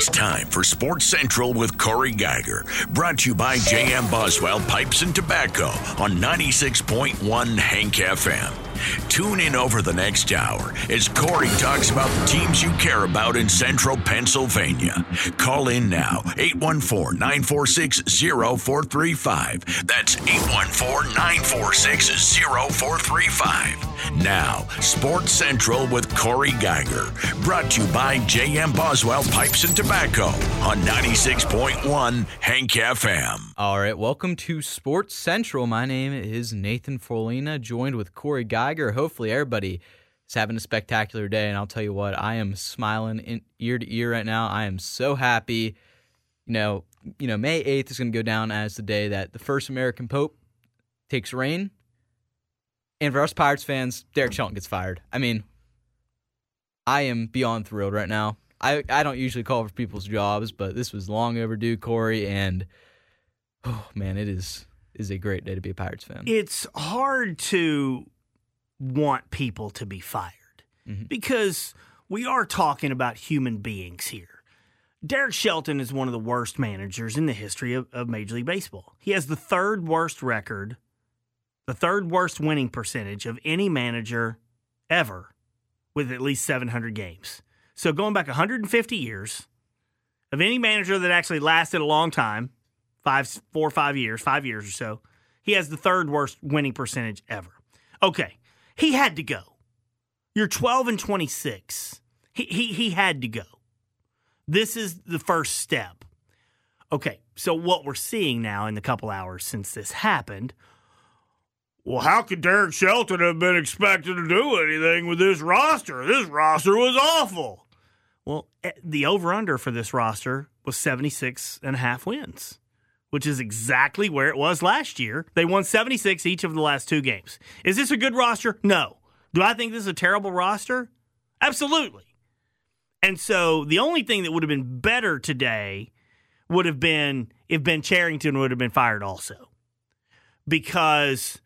It's time for Sports Central with Corey Geiger. Brought to you by J.M. Boswell Pipes and Tobacco on 96.1 Hank FM. Tune in over the next hour as Corey talks about the teams you care about in central Pennsylvania. Call in now, 814-946-0435. That's 814-946-0435. Now, Sports Central with Corey Geiger. Brought to you by J.M. Boswell Pipes and Tobacco on 96.1 Hank FM. All right, welcome to Sports Central. My name is Nathan Folina, joined with Corey Geiger. Hopefully everybody is having a spectacular day, and I'll tell you what, I am smiling ear to ear right now. I am so happy. May 8th is going to go down as the day that the first American Pope takes reign. And for us Pirates fans, Derek Shelton gets fired. I mean, I am beyond thrilled right now. I don't usually call for people's jobs, but this was long overdue, Corey, and oh man, it is a great day to be a Pirates fan. It's hard to want people to be fired because we are talking about human beings here. Derek Shelton is one of the worst managers in the history of Major League Baseball. He has the third worst record, the third worst winning percentage of any manager ever with at least 700 games. So going back 150 years of any manager that actually lasted a long time, 5 years or so, he has the third worst winning percentage ever. Okay, he had to go. You're 12-26. He had to go. This is the first step. Okay, so what we're seeing now in the couple hours since this happened, well, how could Derek Shelton have been expected to do anything with this roster? This roster was awful. Well, the over-under for this roster was 76.5 wins, which is exactly where it was last year. They won 76 each of the last 2 games. Is this a good roster? No. Do I think this is a terrible roster? Absolutely. And so the only thing that would have been better today would have been if Ben Cherington would have been fired also. Because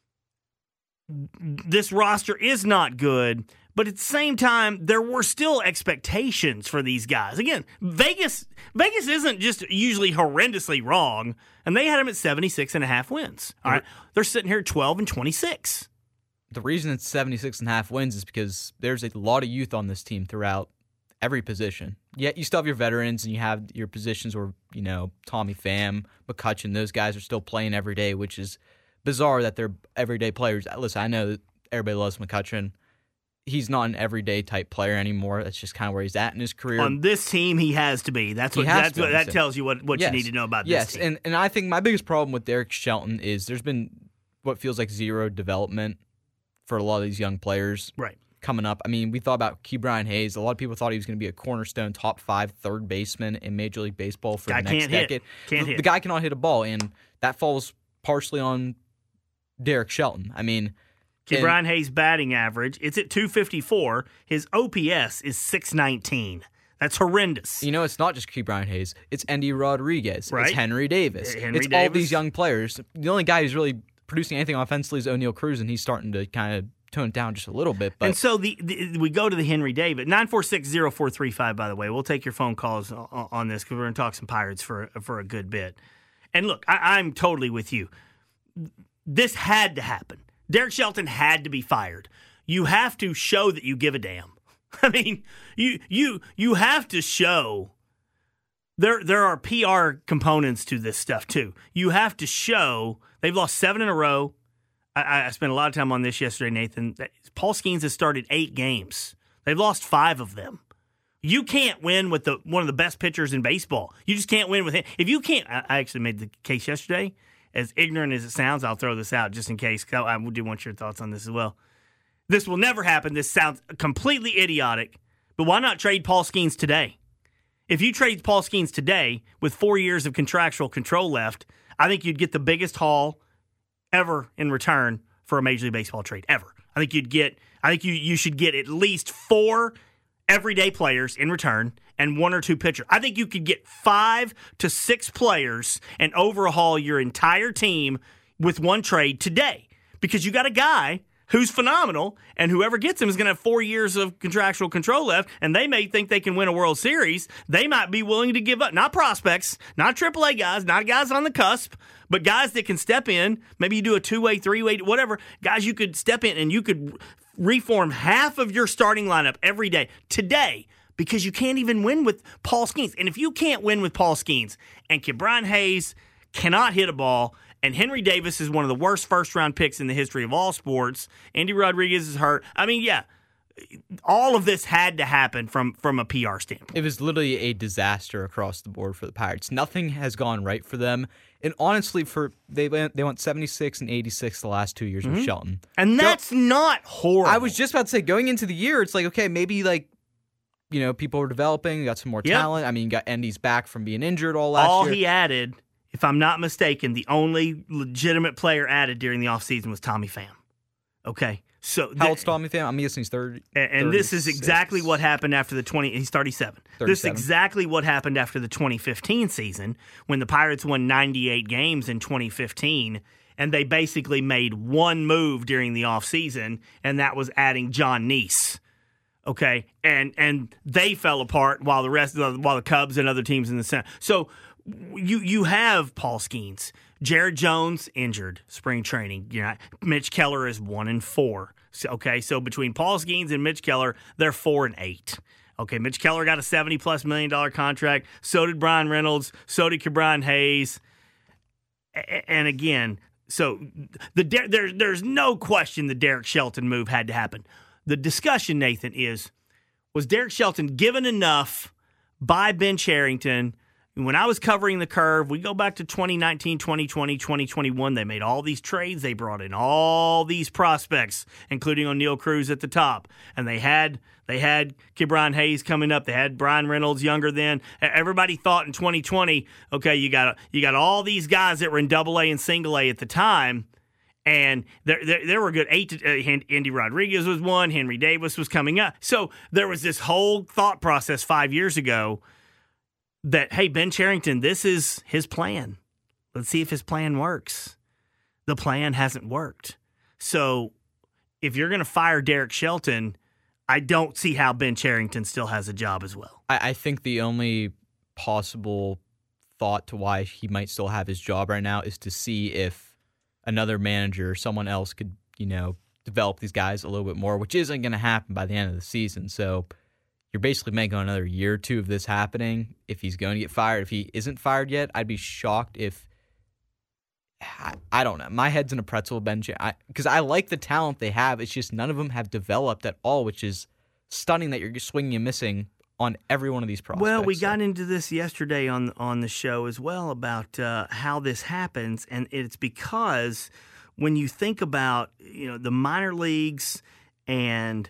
this roster is not good, but at the same time, there were still expectations for these guys. Again, Vegas isn't just usually horrendously wrong, and they had them at 76.5 wins. All right, they're sitting here at 12-26. The reason it's 76.5 wins is because there's a lot of youth on this team throughout every position. Yet you still have your veterans, and you have your positions where, Tommy Pham, McCutchen, those guys are still playing every day, which is bizarre that they're everyday players. Listen, I know that everybody loves McCutchen. He's not an everyday type player anymore. That's just kind of where he's at in his career. On this team, he has to be. That tells you what yes. you need to know about this team. Yes, and I think my biggest problem with Derek Shelton is there's been what feels like zero development for a lot of these young players coming up. I mean, we thought about Ke'Bryan Hayes. A lot of people thought he was going to be a cornerstone top 5 third baseman in Major League Baseball for the next decade. The guy cannot hit a ball, and that falls partially on Derek Shelton. I mean, Ke'Bryan Hayes' batting average, it's at 254. His OPS is 619. That's horrendous. It's not just Ke'Bryan Hayes. It's Endy Rodriguez. Right. It's Henry Davis. All these young players. The only guy who's really producing anything offensively is O'Neal Cruz, and he's starting to kind of tone it down just a little bit. But. And so we go to the Henry Davis. 946-0435, by the way. We'll take your phone calls on this because we're going to talk some Pirates for a good bit. And look, I'm totally with you. This had to happen. Derek Shelton had to be fired. You have to show that you give a damn. I mean, you have to show there are PR components to this stuff too. You have to show they've lost 7 in a row. I spent a lot of time on this yesterday, Nathan. Paul Skeens has started 8 games. They've lost 5 of them. You can't win with one of the best pitchers in baseball. You just can't win with him. If you can't, I actually made the case yesterday. As ignorant as it sounds, I'll throw this out just in case. I do want your thoughts on this as well. This will never happen. This sounds completely idiotic. But why not trade Paul Skeens today? If you trade Paul Skeens today with 4 years of contractual control left, I think you'd get the biggest haul ever in return for a Major League Baseball trade, ever. I think you should get at least 4 everyday players in return and 1 or 2 pitchers. I think you could get 5 to 6 players and overhaul your entire team with one trade today because you got a guy who's phenomenal, and whoever gets him is going to have 4 years of contractual control left, and they may think they can win a World Series. They might be willing to give up, not prospects, not AAA guys, not guys on the cusp, but guys that can step in. Maybe you do a 2-way, 3-way, whatever. Guys, you could step in and you could reform half of your starting lineup every day today because you can't even win with Paul Skeens. And if you can't win with Paul Skeens and Ke'Bryan Hayes cannot hit a ball, and Henry Davis is one of the worst first-round picks in the history of all sports, Andy Rodriguez is hurt. I mean, yeah, all of this had to happen from a PR standpoint. It was literally a disaster across the board for the Pirates. Nothing has gone right for them. And honestly, they went 76 and 86 the last 2 years with Shelton. And that's not horrible. I was just about to say, going into the year, it's like, okay, maybe people are developing, you got some more talent. I mean, you got Endy's back from being injured all last year. All he added, if I'm not mistaken, the only legitimate player added during the offseason was Tommy Pham. Okay. So how old's Tommy Pham? I'm guessing he's 30. And this is exactly what happened after the 20. He's 37. This is exactly what happened after the 2015 season when the Pirates won 98 games in 2015, and they basically made one move during the offseason, and that was adding John Neese. Okay, and they fell apart while the Cubs and other teams in the center. So you have Paul Skeens. Jared Jones injured spring training. Mitch Keller is 1-4. So between Paul Skeens and Mitch Keller, they're 4-8. Okay, Mitch Keller got a $70+ million contract. So did Brian Reynolds. So did Ke'Bryan Hayes. And again, so there's no question the Derek Shelton move had to happen. The discussion, Nathan, was Derek Shelton given enough by Ben Cherington? When I was covering the curve, we go back to 2019, 2020, 2021. They made all these trades. They brought in all these prospects, including O'Neal Cruz at the top. And they had Ke'Bryan Hayes coming up. They had Brian Reynolds younger then. Everybody thought in 2020, okay, you got all these guys that were in AA and single A at the time. And there were good Andy Rodriguez was one. Henry Davis was coming up. So there was this whole thought process 5 years ago that, hey, Ben Cherington, this is his plan. Let's see if his plan works. The plan hasn't worked. So if you're going to fire Derek Shelton, I don't see how Ben Cherington still has a job as well. I think the only possible thought to why he might still have his job right now is to see if another manager or someone else could, develop these guys a little bit more, which isn't going to happen by the end of the season. So you're basically making another year or two of this happening if he's going to get fired. If he isn't fired yet, I'd be shocked if I don't know. My head's in a pretzel bench because I like the talent they have. It's just none of them have developed at all, which is stunning that you're swinging and missing on every one of these prospects. Well, we got into this yesterday on the show as well about how this happens, and it's because when you think about the minor leagues and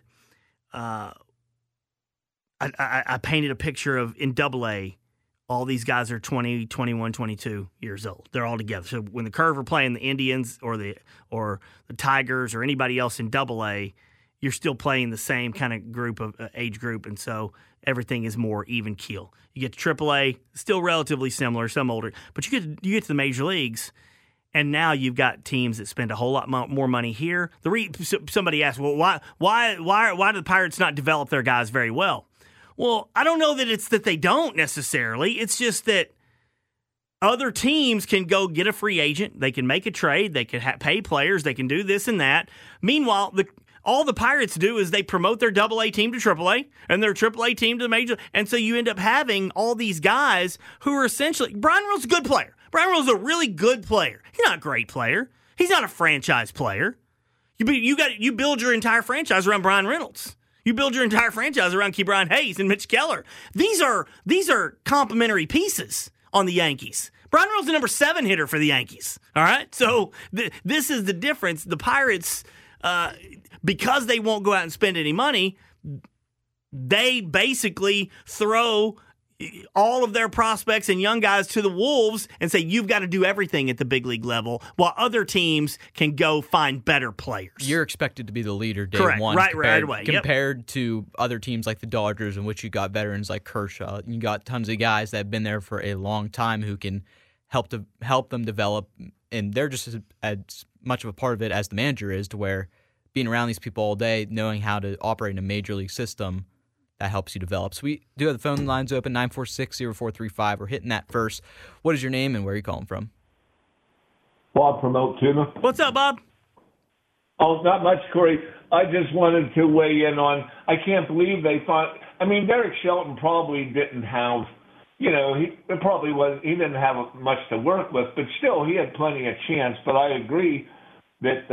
I painted a picture of in AA, all these guys are 20, 21, 22 years old. They're all together. So when the Curve are playing the Indians or the Tigers or anybody else in AA, you're still playing the same kind of group of age group, and so everything is more even keel. You get to AAA, still relatively similar, some older, but you get to the major leagues, and now you've got teams that spend a whole lot more money here. Somebody asked, well, why do the Pirates not develop their guys very well? Well, I don't know that it's that they don't necessarily. It's just that other teams can go get a free agent. They can make a trade. They can pay players. They can do this and that. Meanwhile, all the Pirates do is they promote their AA team to AAA and their AAA team to the major. And so you end up having all these guys who are essentially – Brian Reynolds is a good player. Brian Reynolds is a really good player. He's not a great player. He's not a franchise player. You build your entire franchise around Brian Reynolds. You build your entire franchise around Ke'Bryan Hayes and Mitch Keller. These are complementary pieces on the Yankees. Brian Reynolds is the number 7 hitter for the Yankees. All right? So this is the difference. The Pirates, because they won't go out and spend any money, they basically throw all of their prospects and young guys to the Wolves and say, you've got to do everything at the big league level, while other teams can go find better players. You're expected to be the leader day Correct. one. Right away. Compared to other teams like the Dodgers, in which you got veterans like Kershaw. You got tons of guys that have been there for a long time who can help them develop, and they're just as much of a part of it as the manager is, to where being around these people all day, knowing how to operate in a major league system, that helps you develop. So we do have the phone lines open, 946-0435. We're hitting that first. What is your name and where are you calling from? Bob from Oak Tuna. What's up, Bob? Oh, not much, Corey. I just wanted to weigh in on, I can't believe they thought, Derek Shelton probably didn't have, he didn't have much to work with, but still he had plenty of chance. But I agree that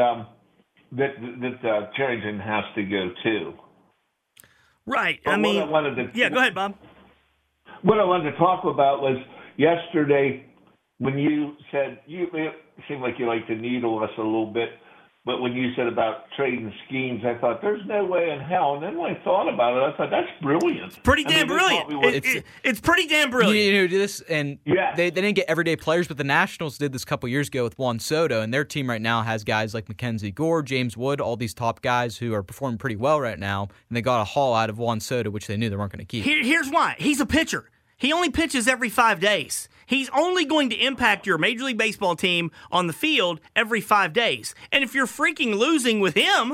Cherington has to go too. Right. But go ahead, Bob. What I wanted to talk about was yesterday when you said, it seemed like you like to needle us a little bit, but when you said about trading schemes, I thought, there's no way in hell. And then when I thought about it, I thought, that's brilliant. Pretty damn brilliant. It's pretty damn brilliant. This, and they didn't get everyday players, but the Nationals did this a couple years ago with Juan Soto, and their team right now has guys like Mackenzie Gore, James Wood, all these top guys who are performing pretty well right now, and they got a haul out of Juan Soto, which they knew they weren't going to keep. Here's why. He's a pitcher. He only pitches every 5 days. He's only going to impact your Major League Baseball team on the field every 5 days. And if you're freaking losing with him,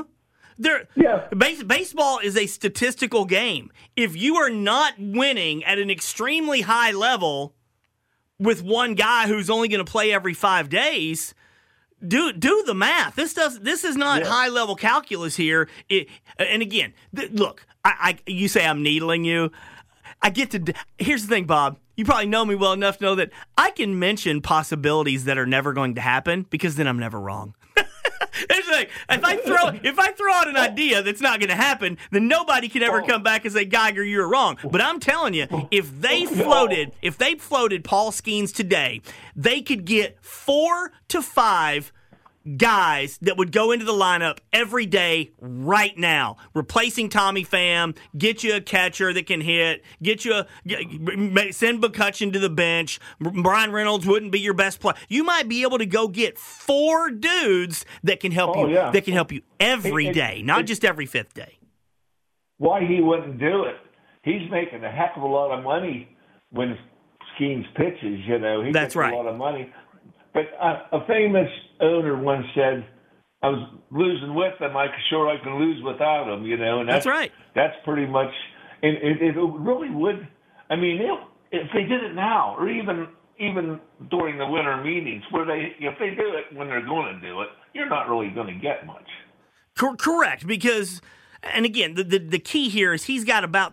baseball is a statistical game. If you are not winning at an extremely high level with one guy who's only going to play every 5 days, do the math. This is not high level calculus here. And again, look, you say I'm needling you. Here's the thing, Bob. You probably know me well enough to know that I can mention possibilities that are never going to happen because then I'm never wrong. There's like, if I throw out an idea that's not going to happen, then nobody can ever come back and say, Geiger, you were wrong. But I'm telling you, if they floated Paul Skeens today, they could get 4 to 5 guys that would go into the lineup every day right now, replacing Tommy Pham, get you a catcher that can hit, send McCutchen to the bench. Brian Reynolds wouldn't be your best player. You might be able to go get 4 dudes that can help you. That can help you every day, not just every 5th day. Why he wouldn't do it? He's making a heck of a lot of money when Skeens pitches. He That's gets right. a lot of money. But a famous owner once said, I was losing with them, I can lose without them, and that's right. That's pretty much, and it really would, if they did it now, or even during the winter meetings, if they do it when they're going to do it, you're not really going to get much. Correct, because, and again, the key here is he's got about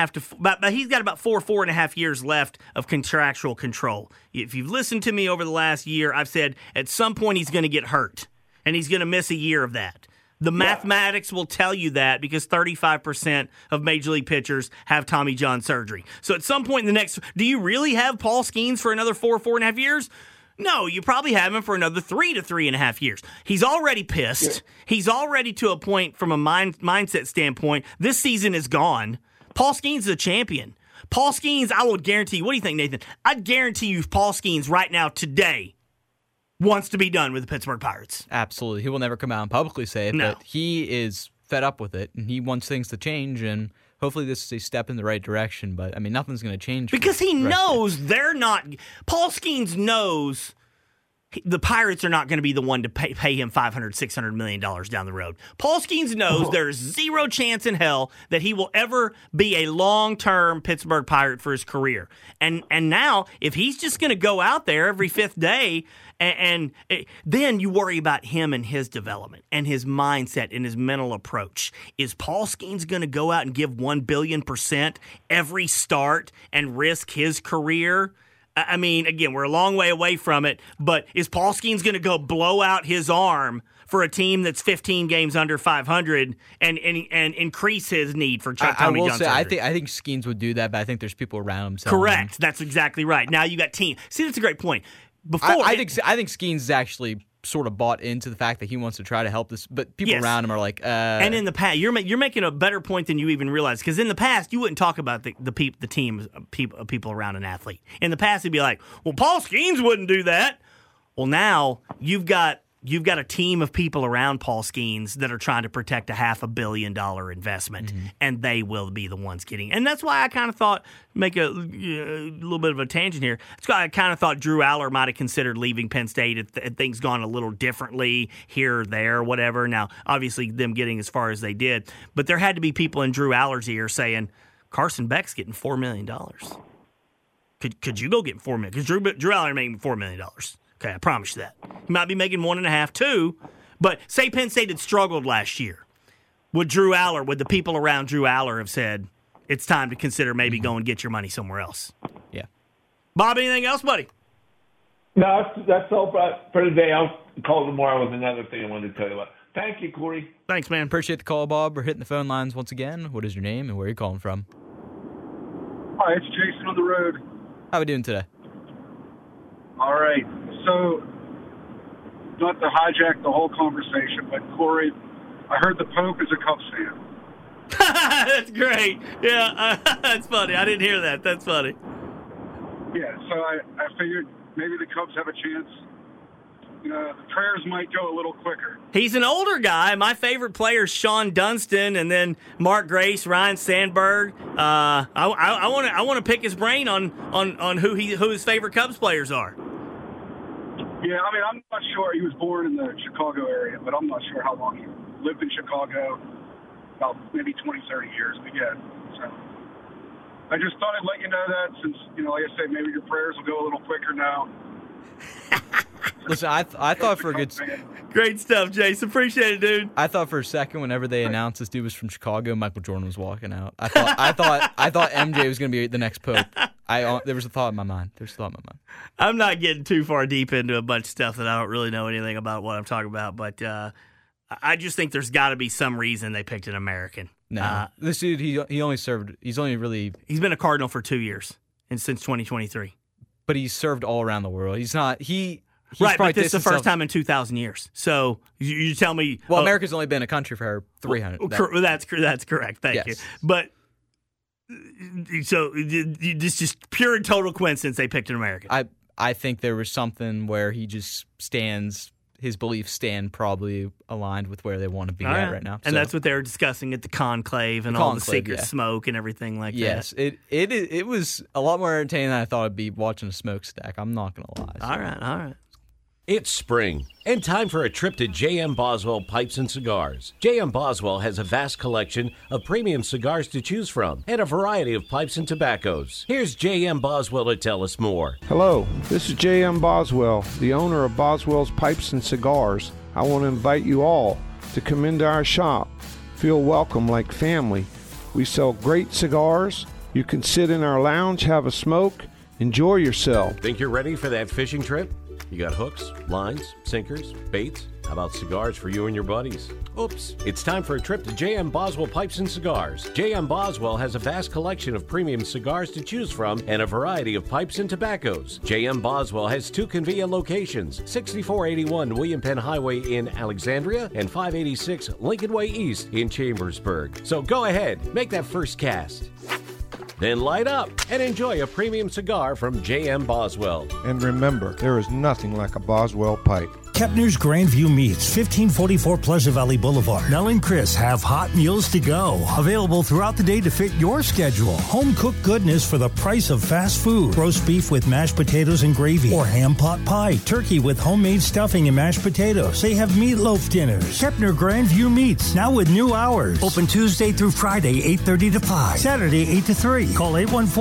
4.5 years left of contractual control. If you've listened to me over the last year, I've said at some point he's going to get hurt, and he's going to miss a year of that. The mathematics will tell you that because 35% of Major League pitchers have Tommy John surgery. So at some point in the do you really have Paul Skeens for another 4.5 years? No, you probably have him for another 3 to 3.5 years. He's already pissed. Yeah. He's already to a point from a mindset standpoint. This season is gone. Paul Skeens is a champion. Paul Skeens, I would guarantee you. What do you think, Nathan? I'd guarantee you Paul Skeens right now today wants to be done with the Pittsburgh Pirates. Absolutely. He will never come out and publicly say it, but he is fed up with it, and he wants things to change, and hopefully this is a step in the right direction. But, nothing's going to change. Because he knows they're not – Paul Skeens knows the Pirates are not going to be the one to pay him $500, $600 million down the road. Paul Skeens knows there's zero chance in hell that he will ever be a long-term Pittsburgh Pirate for his career. And now, if he's just going to go out there every 5th day – and then you worry about him and his development and his mindset and his mental approach. Is Paul Skeens going to go out and give 1,000,000,000% every start and risk his career? Again, we're a long way away from it, but is Paul Skeens going to go blow out his arm for a team that's 15 games under 500 and increase his need for Tommy John surgery? I think Skeens would do that, but I think there's people around him. Correct. That's exactly right. Now you got team. See, that's a great point. I think Skeens is actually sort of bought into the fact that he wants to try to help this, but people around him are like, And in the past, you're making a better point than you even realize, because in the past you wouldn't talk about the team of people around an athlete. In the past, it'd be like, well, Paul Skeens wouldn't do that. Well, now you've got you've got a team of people around Paul Skeens that are trying to protect a $500 million investment, and they will be the ones getting. And that's why I kind of thought, make a little bit of a tangent here. That's why I kind of thought Drew Aller might have considered leaving Penn State if things gone a little differently here or there, or whatever. Now, obviously, them getting as far as they did, but there had to be people in Drew Aller's ear saying, Carson Beck's getting $4 million. Could you go get $4 million? Because Drew Aller making $4 million. Okay, I promise you that. He might be making 1.5, 2, but say Penn State had struggled last year. Would the people around Drew Aller have said, it's time to consider maybe go and get your money somewhere else? Yeah. Bob, anything else, buddy? No, that's all for today. I'll call tomorrow with another thing I wanted to tell you about. Thank you, Corey. Thanks, man. Appreciate the call, Bob. We're hitting the phone lines once again. What is your name and where are you calling from? Hi, it's Jason on the road. How are we doing today? All right. So, not to hijack the whole conversation, but Corey, I heard the Pope is a Cubs fan. That's great. Yeah, that's funny. I didn't hear that. That's funny. Yeah, so I figured maybe the Cubs have a chance. The prayers might go a little quicker. He's an older guy. My favorite player is Sean Dunston, and then Mark Grace, Ryan Sandberg. I want to pick his brain on who his favorite Cubs players are. Yeah, I mean, I'm not sure. He was born in the Chicago area, but I'm not sure how long he lived in Chicago. About maybe 20, 30 years. But yeah, so I just thought I'd let you know that since, like I said, maybe your prayers will go a little quicker now. Listen, I thought for a good... Great stuff, Jason. Appreciate it, dude. I thought for a second whenever they announced this dude was from Chicago, Michael Jordan was walking out. I thought MJ was going to be the next Pope. There was a thought in my mind. I'm not getting too far deep into a bunch of stuff that I don't really know anything about what I'm talking about, but I just think there's got to be some reason they picked an American. No, this dude he's been a Cardinal for 2 years and since 2023. But he's served all around the world. He's right, but this is the first time in 2,000 years. So you tell me... Well, America's only been a country for 300. That's correct. Thank you. But so it's just pure and total coincidence they picked an American. I think there was something where he just his beliefs stand probably aligned with where they want to be at right now. And that's what they were discussing at the conclave and all the secret smoke and everything like that. Yes, it was a lot more entertaining than I thought it'd be watching a smokestack. I'm not going to lie. All right. It's spring, and time for a trip to J.M. Boswell Pipes and Cigars. J.M. Boswell has a vast collection of premium cigars to choose from and a variety of pipes and tobaccos. Here's J.M. Boswell to tell us more. Hello, this is J.M. Boswell, the owner of Boswell's Pipes and Cigars. I want to invite you all to come into our shop. Feel welcome like family. We sell great cigars. You can sit in our lounge, have a smoke, enjoy yourself. Think you're ready for that fishing trip? You got hooks, lines, sinkers, baits? How about cigars for you and your buddies? Oops. It's time for a trip to J.M. Boswell Pipes and Cigars. J.M. Boswell has a vast collection of premium cigars to choose from and a variety of pipes and tobaccos. J.M. Boswell has 2 convenient locations, 6481 William Penn Highway in Alexandria and 586 Lincoln Way East in Chambersburg. So go ahead, make that first cast. Then light up and enjoy a premium cigar from J.M. Boswell. And remember, there is nothing like a Boswell pipe. Kepner's Grandview Meats, 1544 Pleasant Valley Boulevard. Nell and Chris have hot meals to go. Available throughout the day to fit your schedule. Home-cooked goodness for the price of fast food. Roast beef with mashed potatoes and gravy. Or ham pot pie. Turkey with homemade stuffing and mashed potatoes. They have meatloaf dinners. Kepner Grandview Meats, now with new hours. Open Tuesday through Friday, 8:30 to 5. Saturday, 8 to 3. Call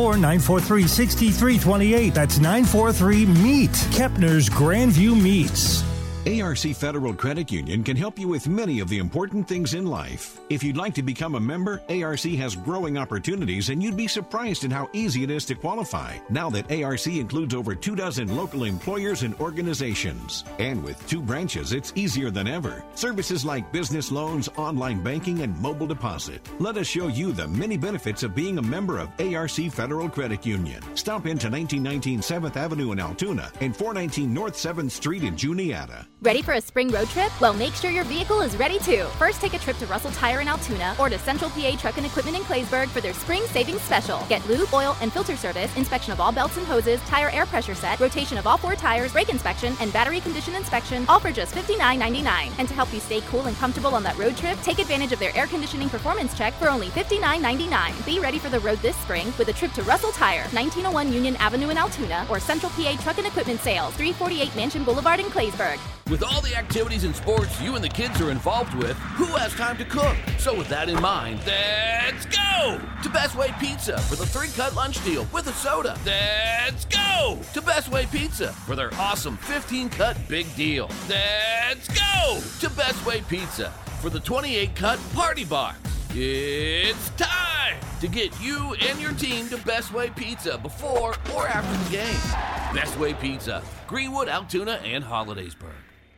814-943-6328. That's 943-MEAT. Kepner's Grandview Meats. ARC Federal Credit Union can help you with many of the important things in life. If you'd like to become a member, ARC has growing opportunities, and you'd be surprised at how easy it is to qualify now that ARC includes over 24 local employers and organizations. And with 2 branches, it's easier than ever. Services like business loans, online banking, and mobile deposit. Let us show you the many benefits of being a member of ARC Federal Credit Union. Stop into 1919 7th Avenue in Altoona and 419 North 7th Street in Juniata. Ready for a spring road trip? Well, make sure your vehicle is ready too. First, take a trip to Russell Tire in Altoona or to Central PA Truck and Equipment in Claysburg for their spring savings special. Get lube, oil, and filter service, inspection of all belts and hoses, tire air pressure set, rotation of all 4 tires, brake inspection, and battery condition inspection, all for just $59.99. And to help you stay cool and comfortable on that road trip, take advantage of their air conditioning performance check for only $59.99. Be ready for the road this spring with a trip to Russell Tire, 1901 Union Avenue in Altoona, or Central PA Truck and Equipment Sales, 348 Mansion Boulevard in Claysburg. With all the activities and sports you and the kids are involved with, who has time to cook? So with that in mind, let's go to Best Way Pizza for the 3-cut lunch deal with a soda. Let's go to Best Way Pizza for their awesome 15-cut big deal. Let's go to Best Way Pizza for the 28-cut party box. It's time to get you and your team to Best Way Pizza before or after the game. Best Way Pizza, Greenwood, Altoona, and Hollidaysburg.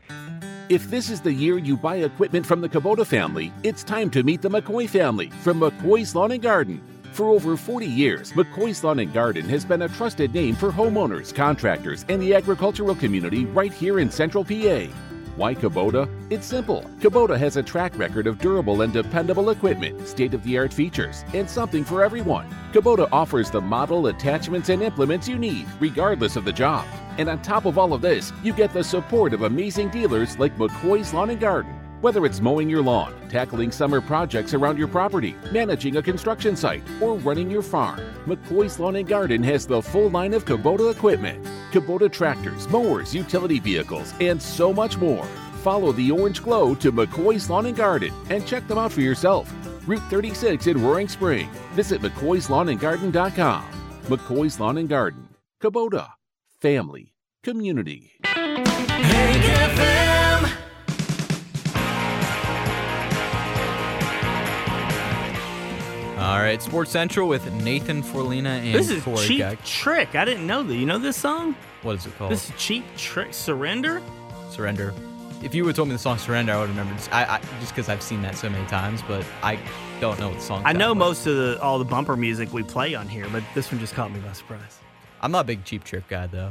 If this is the year you buy equipment from the Kubota family, it's time to meet the McCoy family from McCoy's Lawn and Garden. For over 40 years, McCoy's Lawn and Garden has been a trusted name for homeowners, contractors, and the agricultural community right here in Central PA. Why Kubota? It's simple. Kubota has a track record of durable and dependable equipment, state-of-the-art features, and something for everyone. Kubota offers the model, attachments, and implements you need, regardless of the job. And on top of all of this, you get the support of amazing dealers like McCoy's Lawn and Garden. Whether it's mowing your lawn, tackling summer projects around your property, managing a construction site, or running your farm, McCoy's Lawn and Garden has the full line of Kubota equipment. Kubota tractors, mowers, utility vehicles, and so much more. Follow the orange glow to McCoy's Lawn and Garden and check them out for yourself. Route 36 in Roaring Spring. Visit McCoy'slawnandgarden.com. McCoy's Lawn and Garden. Kubota. Family. Community. Hank FM. All right, Sports Central with Nathan Forlina and This is Corey Cheap Geiger. Trick. I didn't know that. You know this song? What is it called? This is Cheap Trick. Surrender? Surrender. If you would have told me the song Surrender, I would have remembered. I just because I've seen that so many times, but I don't know what the song. I know most of all the bumper music we play on here, but this one just caught me by surprise. I'm not a big Cheap Trick guy though.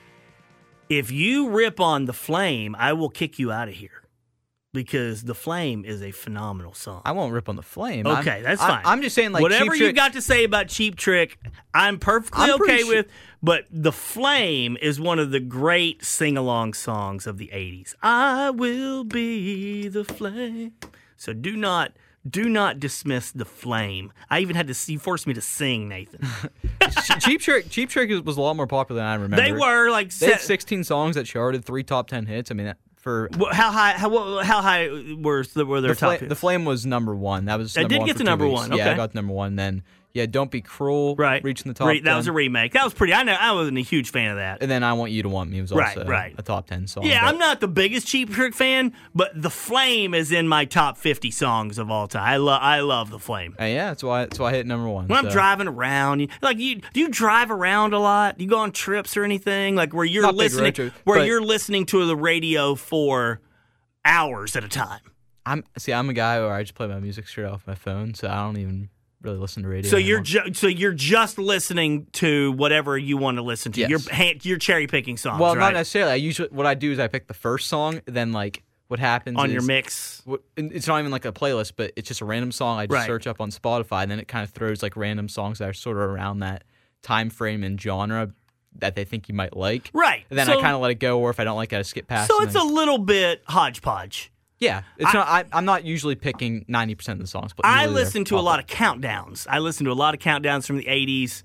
If you rip on The Flame, I will kick you out of here. Because The Flame is a phenomenal song. I won't rip on The Flame. Okay, that's fine. I'm just saying, like, whatever Cheap you Trick, got to say about Cheap Trick, I'm perfectly okay with. But The Flame is one of the great sing-along songs of the 80s. I will be the flame. So do not dismiss The Flame. I even had to force me to sing, Nathan. Cheap Trick was a lot more popular than I remember. They were like they had 16 songs that charted, 3 top 10 hits. I mean, how high were their top hits? The Flame was number 1. That was. It did get to number 1. Okay. Yeah, I got to number 1. Then Don't Be Cruel. Right, reaching the top. 10. That was a remake. That was pretty. I wasn't a huge fan of that. And then I Want You to Want Me was also a top 10 song. Yeah, I'm not the biggest Cheap Trick fan, but The Flame is in my top 50 songs of all time. I love The Flame. Yeah, that's why I hit number 1. When I'm driving around, do you drive around a lot? Do you go on trips or anything like where you're listening you're listening to the radio for hours at a time? I'm a guy where I just play my music straight off my phone, so I don't even really listen to radio. So you're just listening to whatever you want to listen to. Yes. You're cherry picking songs. Well, right? not necessarily. What I do is I pick the first song, then what happens on is, your mix. It's not even like a playlist, but it's just a random song I just search up on Spotify, and then it kind of throws random songs that are sort of around that time frame and genre that they think you might like. Right. And then I kind of let it go, or if I don't like it, I skip past. So it's a little bit hodgepodge. Yeah, I'm not usually picking 90% of the songs, but I listen to a lot of countdowns. I listen to a lot of countdowns from the 80s.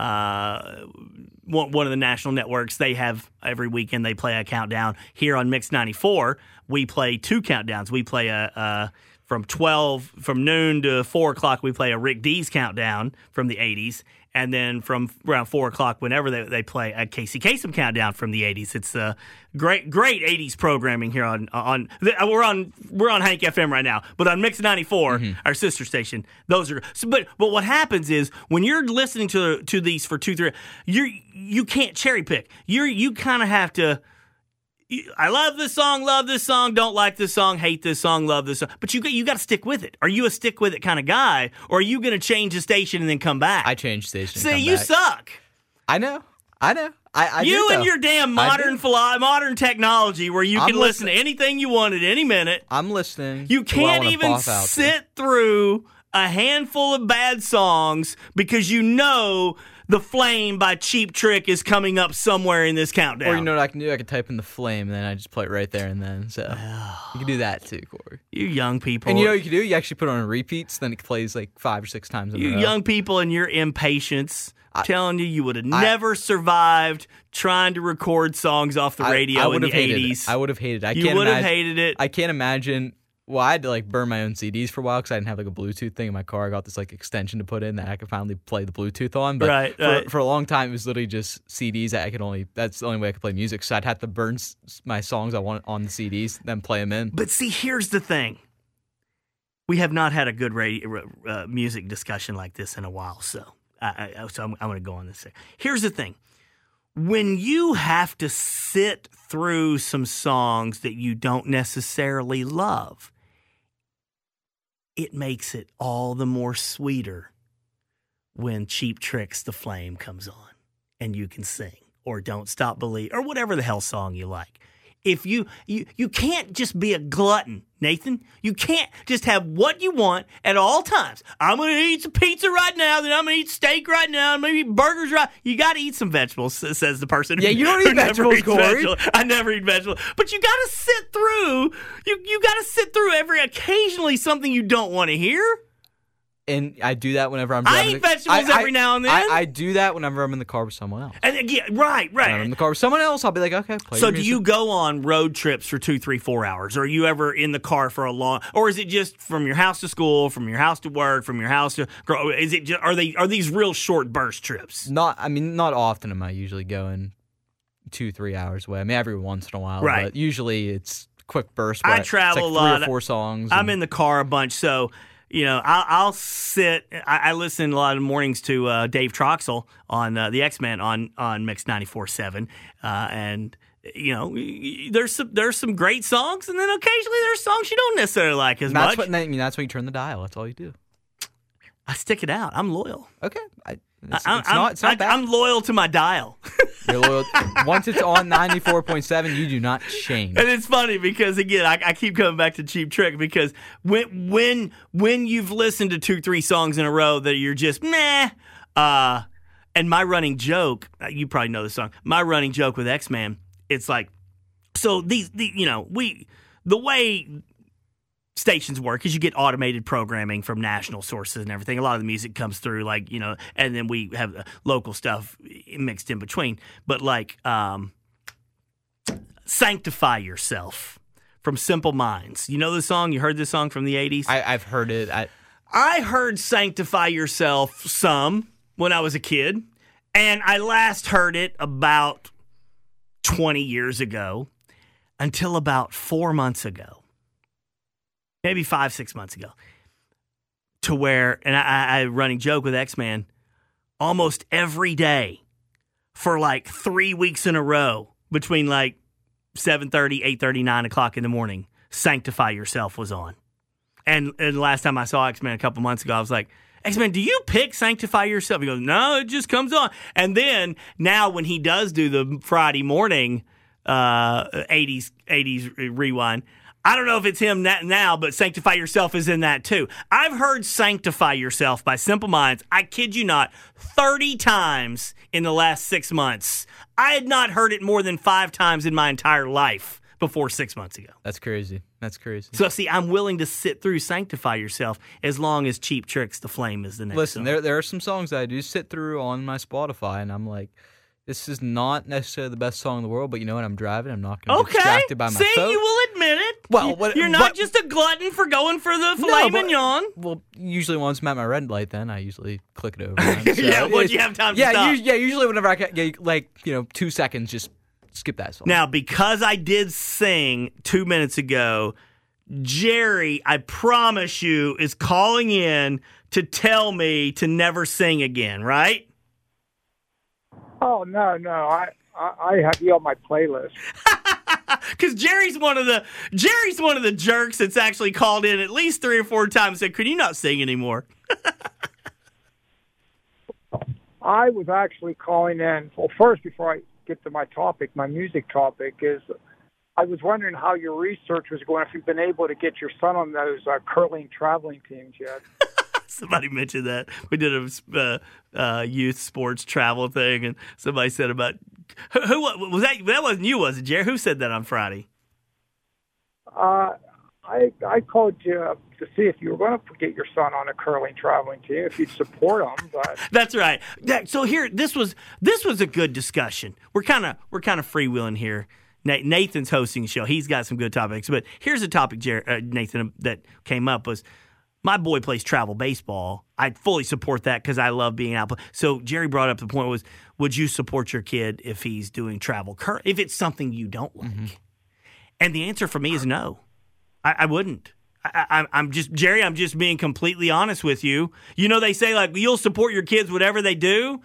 One of the national networks, they have every weekend they play a countdown. Here on Mix 94, we play 2 countdowns. We play from noon to 4 o'clock, we play a Rick Dees countdown from the 80s. And then from around 4 o'clock, whenever they play a Casey Kasem countdown from the 80s. It's great 80s programming here on we're on Hank FM right now, but on Mix 94, our sister station, those are. But what happens is when you're listening to these for 2-3, you can't cherry pick. You kind of have to. I love this song, don't like this song, hate this song, love this song. But you got to stick with it. Are you a stick with it kind of guy, or are you going to change the station and then come back? I change station. See, you suck. I know. And your damn modern technology where you can listen to anything you want at any minute. I'm listening. You can't even sit through a handful of bad songs because you know The Flame by Cheap Trick is coming up somewhere in this countdown. Or you know what I can do? I can type in The Flame, and then I just play it right there and then. So you can do that too, Corey. You young people. And you know what you can do? You actually put it on repeats, then it plays like 5 or 6 times in a row. You young people and your impatience. I'm telling you would have never survived trying to record songs off the radio in the 80s. I would have hated it. You would have hated it. I can't imagine. Well, I had to burn my own CDs for a while because I didn't have a Bluetooth thing in my car. I got this extension to put in that I could finally play the Bluetooth on. But for a long time, it was literally just CDs that that's the only way I could play music. So I'd have to burn my songs I want on the CDs, then play them in. But see, here's the thing. We have not had a good music discussion like this in a while, so I'm going to go on this. Here's the thing. When you have to sit through some songs that you don't necessarily love, it makes it all the more sweeter when Cheap Trick's The Flame comes on and you can sing, or Don't Stop Believing, or whatever the hell song you like. If you can't just be a glutton, Nathan. You can't just have what you want at all times. I'm going to eat some pizza right now, then I'm going to eat steak right now, and maybe burgers right. You got to eat some vegetables, says the person. Yeah, you don't eat vegetables, Corey. I never eat vegetables. But you got to sit through, you got to sit through occasionally something you don't want to hear. And I do that whenever I'm driving. I eat vegetables every now and then. I do that whenever I'm in the car with someone else. And right. When I'm in the car with someone else, I'll be like, okay, play So do you go on road trips for 2, 3, 4 hours? Or are you ever in the car for a long, or is it just from your house to school, from your house to work, from your house to, is it just, are these real short burst trips? Not often am I usually going 2, 3 hours away. I mean, every once in a while. Right. But usually it's quick bursts. I travel a lot. 3 or 4 songs. I'm in the car a bunch, so... I'll sit. I listen a lot of mornings to Dave Troxel on the X-Men on Mix 94.7, and there's some great songs, and then occasionally there's songs you don't necessarily like as much. That's when you turn the dial. That's all you do. I stick it out. I'm loyal. Okay, it's not bad. I'm loyal to my dial. You're loyal. Once it's on 94.7, you do not change. And it's funny because, again, I keep coming back to Cheap Trick because when you've listened to 2, 3 songs in a row that you're just meh, and my running joke, you probably know this song. My running joke with X-Man, it's like, so the way stations work is you get automated programming from national sources and everything. A lot of the music comes through, and then we have local stuff mixed in between. But Sanctify Yourself from Simple Minds. You know the song? You heard this song from the 80s? I've heard it. I heard Sanctify Yourself some when I was a kid, and I last heard it about 20 years ago until about 4 months ago. Maybe 5, 6 months ago, to where, and I running joke with X-Man, almost every day for 3 weeks in a row between 7:30, 8:30, 9 o'clock in the morning, Sanctify Yourself was on. And the last time I saw X-Man a couple months ago, I was like, X-Man, do you pick Sanctify Yourself? He goes, no, it just comes on. And then now when he does do the Friday morning 80s rewind, I don't know if it's him now, but Sanctify Yourself is in that too. I've heard Sanctify Yourself by Simple Minds, I kid you not, 30 times in the last 6 months. I had not heard it more than 5 times in my entire life before 6 months ago. That's crazy. So, see, I'm willing to sit through Sanctify Yourself as long as Cheap Trick's The Flame is the next Listen, song. there are some songs that I do sit through on my Spotify, and I'm like, this is not necessarily the best song in the world, but you know what? I'm driving. I'm not going to be distracted by my phone. See, you will admit it. Well, you're not just a glutton for going for the filet mignon. Well, usually once I'm at my red light, then I usually click it over. So yeah, when you have time to stop. Usually whenever I get 2 seconds, just skip that song. Now, because I did sing 2 minutes ago, Jerry, I promise you, is calling in to tell me to never sing again, right? Oh, no. I have you on my playlist. Because Jerry's one of the jerks that's actually called in at least 3 or 4 times and said, "Could you not sing anymore?" I was actually calling in. Well, first, before I get to my topic, my music topic, is I was wondering how your research was going, if you've been able to get your son on those curling traveling teams yet. Somebody mentioned that. We did a youth sports travel thing, and somebody said about who was that? That wasn't you, was it, Jerry? Who said that on Friday? I called you to see if you were going to get your son on a curling traveling team, if you'd support him. But that's right. So here, this was a good discussion. We're kind of freewheeling here. Nathan's hosting the show. He's got some good topics. But here's a topic, Nathan, that came up was, my boy plays travel baseball. I fully support that because I love being out. So Jerry brought up the point was, would you support your kid if he's doing travel curling, if it's something you don't like? Mm-hmm. And the answer for me is no. I wouldn't. I'm just, Jerry, I'm just being completely honest with you. You know, they say, like, you'll support your kids whatever they do.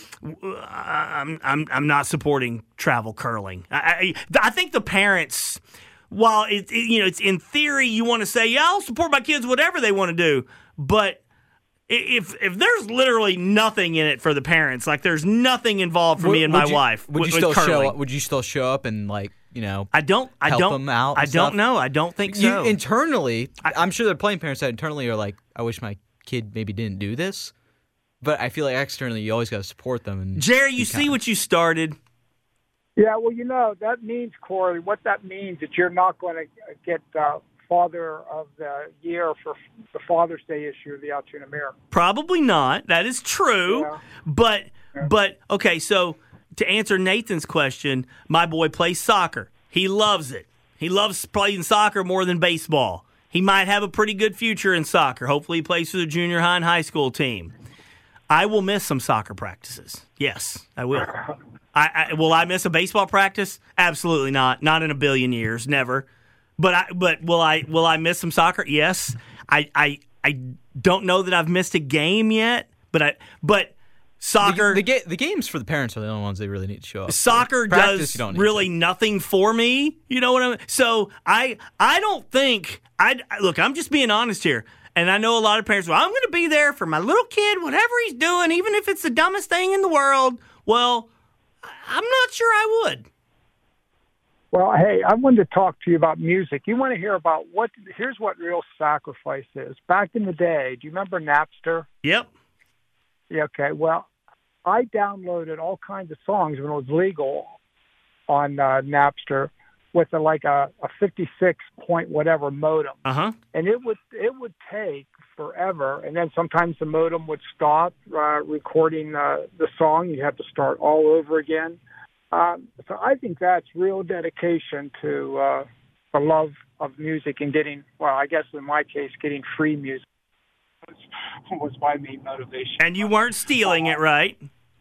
I'm not supporting travel curling. I think the parents, while it's in theory you want to say, yeah, I'll support my kids whatever they want to do, but if there's literally nothing in it for the parents, like there's nothing involved for me and my wife. Would you still show up? Would you still show up and help them out? I don't know. I don't think so. Internally, I'm sure the playing parents that internally are like, I wish my kid maybe didn't do this. But I feel like externally, you always got to support them. And Jerry, you see what you started? Yeah, well, that means, Corey, what that means is you're not going to get Father of the Year for the Father's Day issue of the Altoona Mirror. Probably not. That is true. Yeah. But okay, so to answer Nathan's question, my boy plays soccer. He loves it. He loves playing soccer more than baseball. He might have a pretty good future in soccer. Hopefully he plays for the junior high and high school team. I will miss some soccer practices. Yes, I will. Will I miss a baseball practice? Absolutely not. Not in a billion years. Never. But will I miss some soccer? Yes. I don't know that I've missed a game yet. But soccer. The games for the parents are the only ones they really need to show up. Soccer does really nothing for me. You know what I mean? So I don't think look. I'm just being honest here. And I know a lot of parents, I'm going to be there for my little kid, whatever he's doing, even if it's the dumbest thing in the world. Well, I'm not sure I would. Well, hey, I wanted to talk to you about music. You want to hear about here's what real sacrifice is. Back in the day, do you remember Napster? Yep. Yeah, okay. Well, I downloaded all kinds of songs when it was legal on Napster with a 56 point whatever modem. Uh-huh. And it would take forever, and then sometimes the modem would stop recording the song. You have to start all over again. So I think that's real dedication to the love of music and getting, well, I guess in my case, getting free music was my main motivation. And you weren't stealing it, right?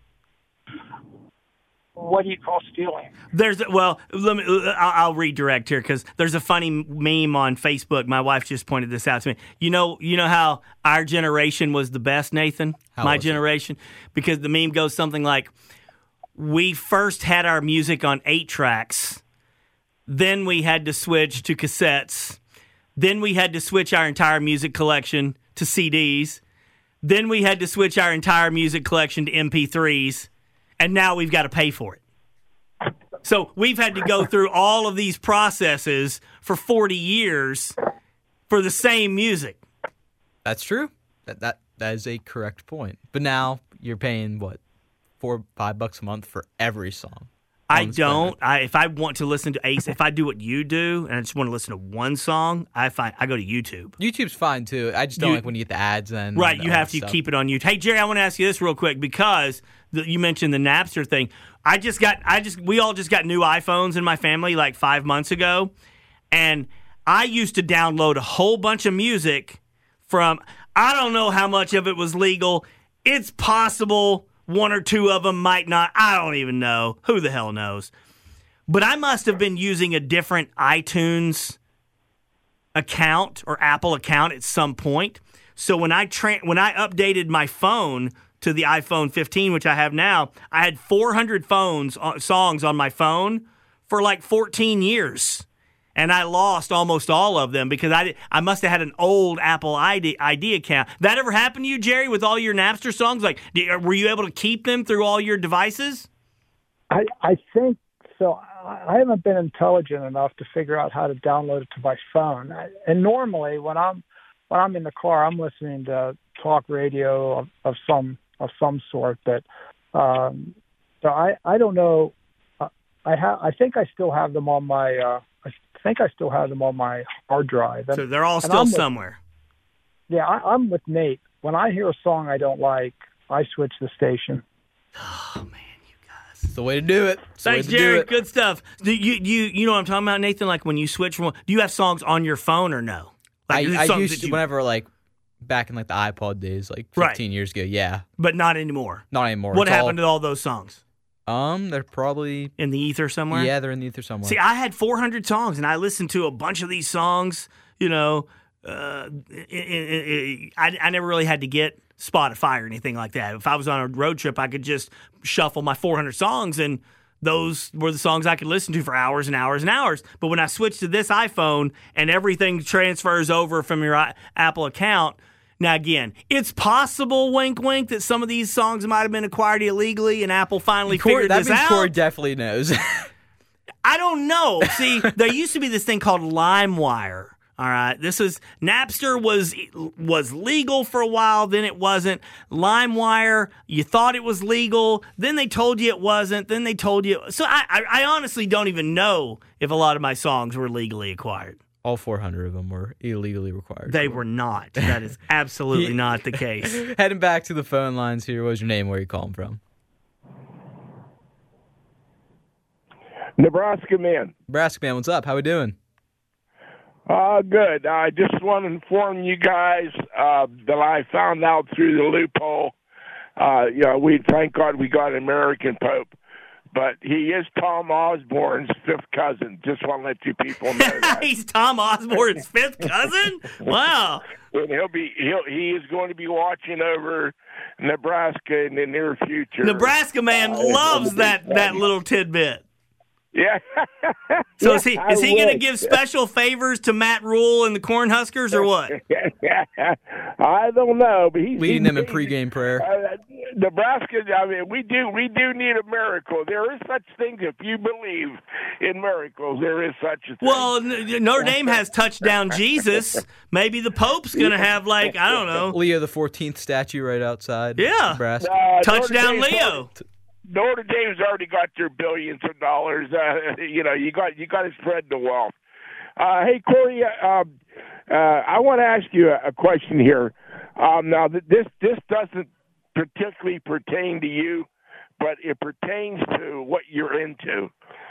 What do you call stealing? I'll redirect here because there's a funny meme on Facebook. My wife just pointed this out to me. You know how our generation was the best, Nathan? My generation? Because the meme goes something like, we first had our music on 8 tracks, then we had to switch to cassettes, then we had to switch our entire music collection to CDs, then we had to switch our entire music collection to MP3s, and now we've got to pay for it. So we've had to go through all of these processes for 40 years for the same music. That's true. That is a correct point. But now you're paying, what, $4-5 a month for every song? I don't. If I want to listen to Ace, if I do what you do and I just want to listen to one song, I go to YouTube. YouTube's fine too. I just don't like when you get the ads then. Right, you have to keep it on YouTube. Hey Jerry, I want to ask you this real quick because you mentioned the Napster thing. We all just got new iPhones in my family like 5 months ago, and I used to download a whole bunch of music from. I don't know how much of it was legal. It's possible. 1 or 2 of them might not. I don't even know. Who the hell knows? But I must have been using a different iTunes account or Apple account at some point. So when I updated my phone to the iPhone 15, which I have now, I had 400 songs on my phone for like 14 years. and I lost almost all of them because I must have had an old Apple ID account. That ever happened to you, Jerry, with all your Napster songs? Like, were you able to keep them through all your devices? I think so. I haven't been intelligent enough to figure out how to download it to my phone. And normally, when I'm in the car, I'm listening to talk radio of some sort. But so I don't know. I think I still have them on my. I think I still have them on my hard drive. So they're all still somewhere. Yeah, I'm with Nate. When I hear a song I don't like, I switch the station. Oh man. It's the way to do it. Thanks, Jerry. Good stuff. You know what I'm talking about, Nathan? Like when you switch from, do you have songs on your phone or no? Like, I used to, whenever, like, back in, like, the iPod days, like 15 years ago, yeah. But not anymore. Not anymore. What happened to all those songs? They're probably... in the ether somewhere? Yeah, they're in the ether somewhere. See, I had 400 songs, and I listened to a bunch of these songs, you know. I never really had to get Spotify or anything like that. If I was on a road trip, I could just shuffle my 400 songs, and those were the songs I could listen to for hours and hours and hours. But when I switched to this iPhone and everything transfers over from your Apple account, now again, it's possible, wink, wink, that some of these songs might have been acquired illegally and Apple finally figured this out. Corey definitely knows. I don't know. See, there used to be this thing called LimeWire. All right, Napster was legal for a while, then it wasn't. LimeWire, you thought it was legal, then they told you it wasn't, then they told you. So I honestly don't even know if a lot of my songs were legally acquired. All 400 of them were illegally required. They were not. That is absolutely not the case. Heading back to the phone lines here. What was your name? Where are you calling from? Nebraska man. Nebraska man, what's up? How we doing? Good. I just want to inform you guys that I found out through the loophole. We thank God we got an American Pope, but he is Tom Osborne's fifth cousin. Just want to let you people know that. He's Tom Osborne's fifth cousin? Wow. And he is going to be watching over Nebraska in the near future. Nebraska man loves that little tidbit. Yeah. So is he going to give special favors to Matt Rule and the Cornhuskers or what? I don't know, but he's leading them in pregame prayer. Nebraska, I mean, we do need a miracle. There is such things. If you believe in miracles, there is such a thing. Well, Notre Dame has touchdown Jesus. Maybe the Pope's going to have, like, I don't know, Leo the 14th statue right outside. Yeah, Nebraska. Touchdown Leo. Notre Dame's already got their billions of dollars. You got to spread the wealth. Hey, Corey, I want to ask you a question here. Now, this doesn't particularly pertain to you, but it pertains to what you're into.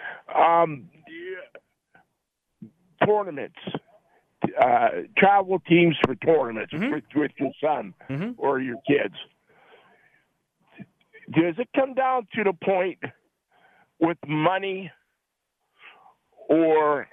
Tournaments, travel teams for tournaments with your son or your kids. Does it come down to the point with money or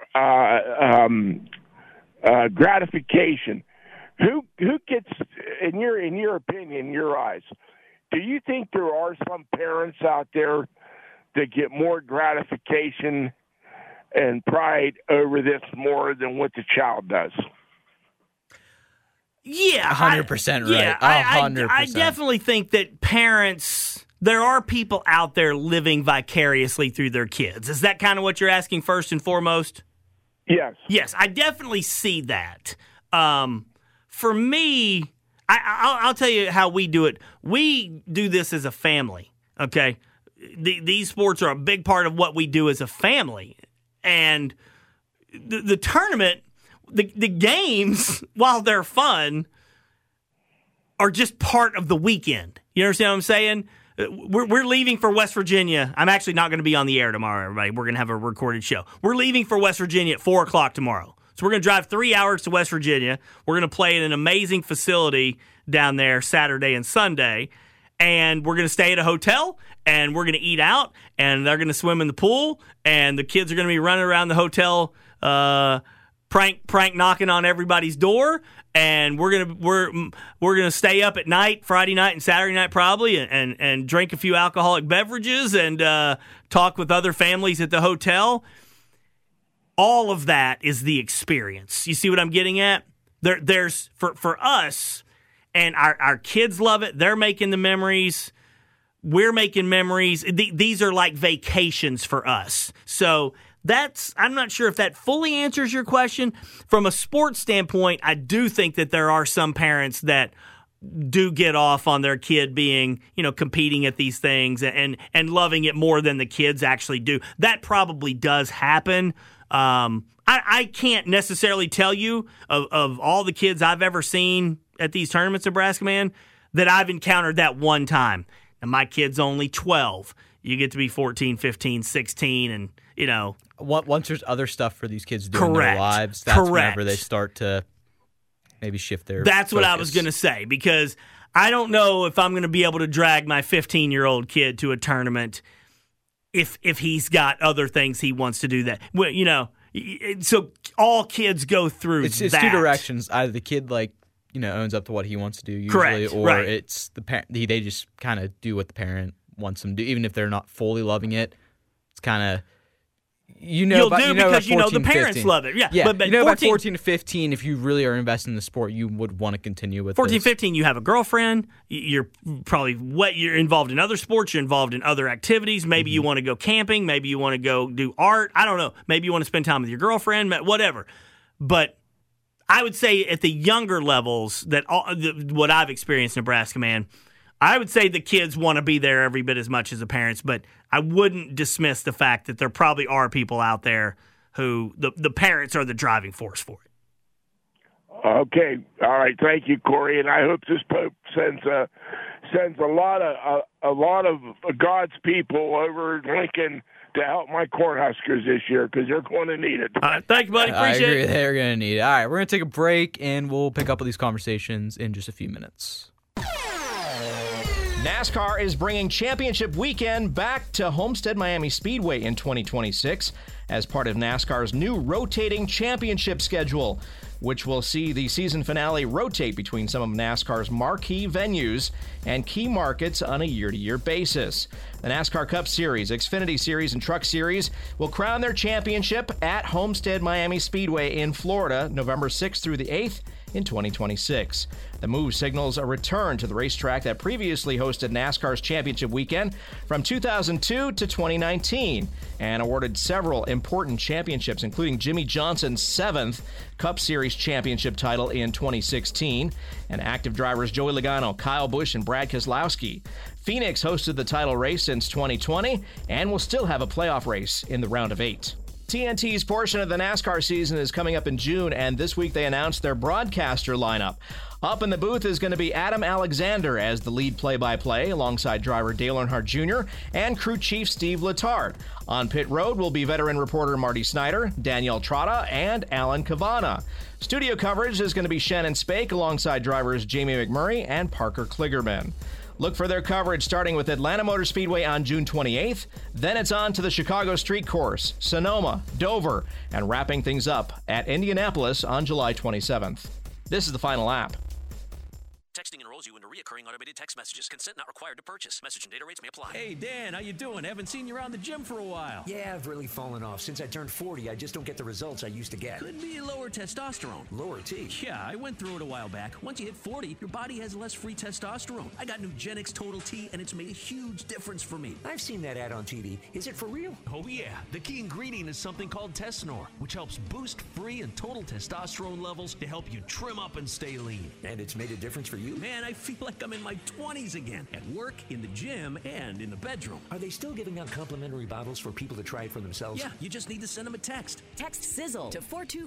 gratification? Who gets, in your opinion, in your eyes, do you think there are some parents out there that get more gratification and pride over this more than what the child does? Yeah, 100% right. Yeah, 100%. I definitely think that parents, there are people out there living vicariously through their kids. Is that kind of what you're asking first and foremost? Yes. Yes, I definitely see that. For me, I'll tell you how we do it. We do this as a family, okay? These sports are a big part of what we do as a family. And the tournament, the games, while they're fun, are just part of the weekend. You understand what I'm saying? We're leaving for West Virginia. I'm actually not going to be on the air tomorrow, everybody. We're going to have a recorded show. We're leaving for West Virginia at 4 o'clock tomorrow. So we're going to drive 3 hours to West Virginia. We're going to play in an amazing facility down there Saturday and Sunday. And we're going to stay at a hotel, and we're going to eat out, and they're going to swim in the pool, and the kids are going to be running around the hotel prank knocking on everybody's door, and we're gonna stay up at night, Friday night and Saturday night probably, and drink a few alcoholic beverages and talk with other families at the hotel. all of that is the experience. You see what I'm getting at? There's for us, and our kids love it. They're making the memories. We're making memories. These are like vacations for us. So I'm not sure if that fully answers your question. From a sports standpoint, I do think that there are some parents that do get off on their kid being, competing at these things and loving it more than the kids actually do. That probably does happen. I can't necessarily tell you of all the kids I've ever seen at these tournaments, Nebraska Man, that I've encountered that one time. And my kid's only 12. You get to be 14, 15, 16, and, Once there's other stuff for these kids to do in their lives, that's whenever they start to maybe shift their That's focus. What I was going to say, because I don't know if I'm going to be able to drag my 15-year-old kid to a tournament if he's got other things he wants to do that. Well, so all kids go through it's that. Two directions. Either the kid, owns up to what he wants to do usually, Correct. or Right. it's the parent. They just kind of do what the parent wants them to do, even if they're not fully loving it. It's kind of You'll do because the parents 15. love it. Yeah. But But about 14 to 15, if you really are invested in the sport, you would want to continue with 14, this. 15, you have a girlfriend. You're probably you're involved in other sports. You're involved in other activities. Maybe you want to go camping. Maybe you want to go do art. I don't know. Maybe you want to spend time with your girlfriend. Whatever. But I would say at the younger levels what I've experienced, Nebraska Man, I would say the kids want to be there every bit as much as the parents, but I wouldn't dismiss the fact that there probably are people out there who the parents are the driving force for it. Okay, all right. Thank you, Corey, and I hope this Pope sends a lot of God's people over Lincoln to help my Cornhuskers this year because they're going to need it. Thank you, buddy. Appreciate I agree. it. They're going to need it. All right, we're going to take a break, and we'll pick up with these conversations in just a few minutes. NASCAR is bringing Championship Weekend back to Homestead Miami Speedway in 2026 as part of NASCAR's new rotating championship schedule, which will see the season finale rotate between some of NASCAR's marquee venues and key markets on a year-to-year basis. The NASCAR Cup Series, Xfinity Series, and Truck Series will crown their championship at Homestead Miami Speedway in Florida, November 6th through the 8th in 2026. The move signals a return to the racetrack that previously hosted NASCAR's championship weekend from 2002 to 2019 and awarded several important championships, including Jimmy Johnson's 7th Cup Series championship title in 2016, and active drivers Joey Logano, Kyle Busch, and Brad Keselowski. Phoenix hosted the title race since 2020 and will still have a playoff race in the round of 8. TNT's portion of the NASCAR season is coming up in June, and this week they announced their broadcaster lineup. Up in the booth is going to be Adam Alexander as the lead play-by-play, alongside driver Dale Earnhardt Jr. and crew chief Steve Letarte. On pit road will be veteran reporter Marty Snyder, Danielle Trotta, and Alan Cavana. Studio coverage is going to be Shannon Spake alongside drivers Jamie McMurray and Parker Kligerman. Look for their coverage starting with Atlanta Motor Speedway on June 28th. Then it's on to the Chicago Street Course, Sonoma, Dover, and wrapping things up at Indianapolis on July 27th. This is the final lap. Texting enrolls you into recurring automated text messages. Consent not required to purchase. Message and data rates may apply. Hey, Dan, how you doing? Haven't seen you around the gym for a while. Yeah, I've really fallen off. Since I turned 40, I just don't get the results I used to get. Could be lower testosterone. Lower T? Yeah, I went through it a while back. Once you hit 40, your body has less free testosterone. I got Nugenix Total T, and it's made a huge difference for me. I've seen that ad on TV. Is it for real? Oh, yeah. The key ingredient is something called Tesnor, which helps boost free and total testosterone levels to help you trim up and stay lean. And it's made a difference for you? Man, I feel like I'm in my 20s again. At work, in the gym, and in the bedroom. Are they still giving out complimentary bottles for people to try it for themselves? Yeah, you just need to send them a text. Text Sizzle to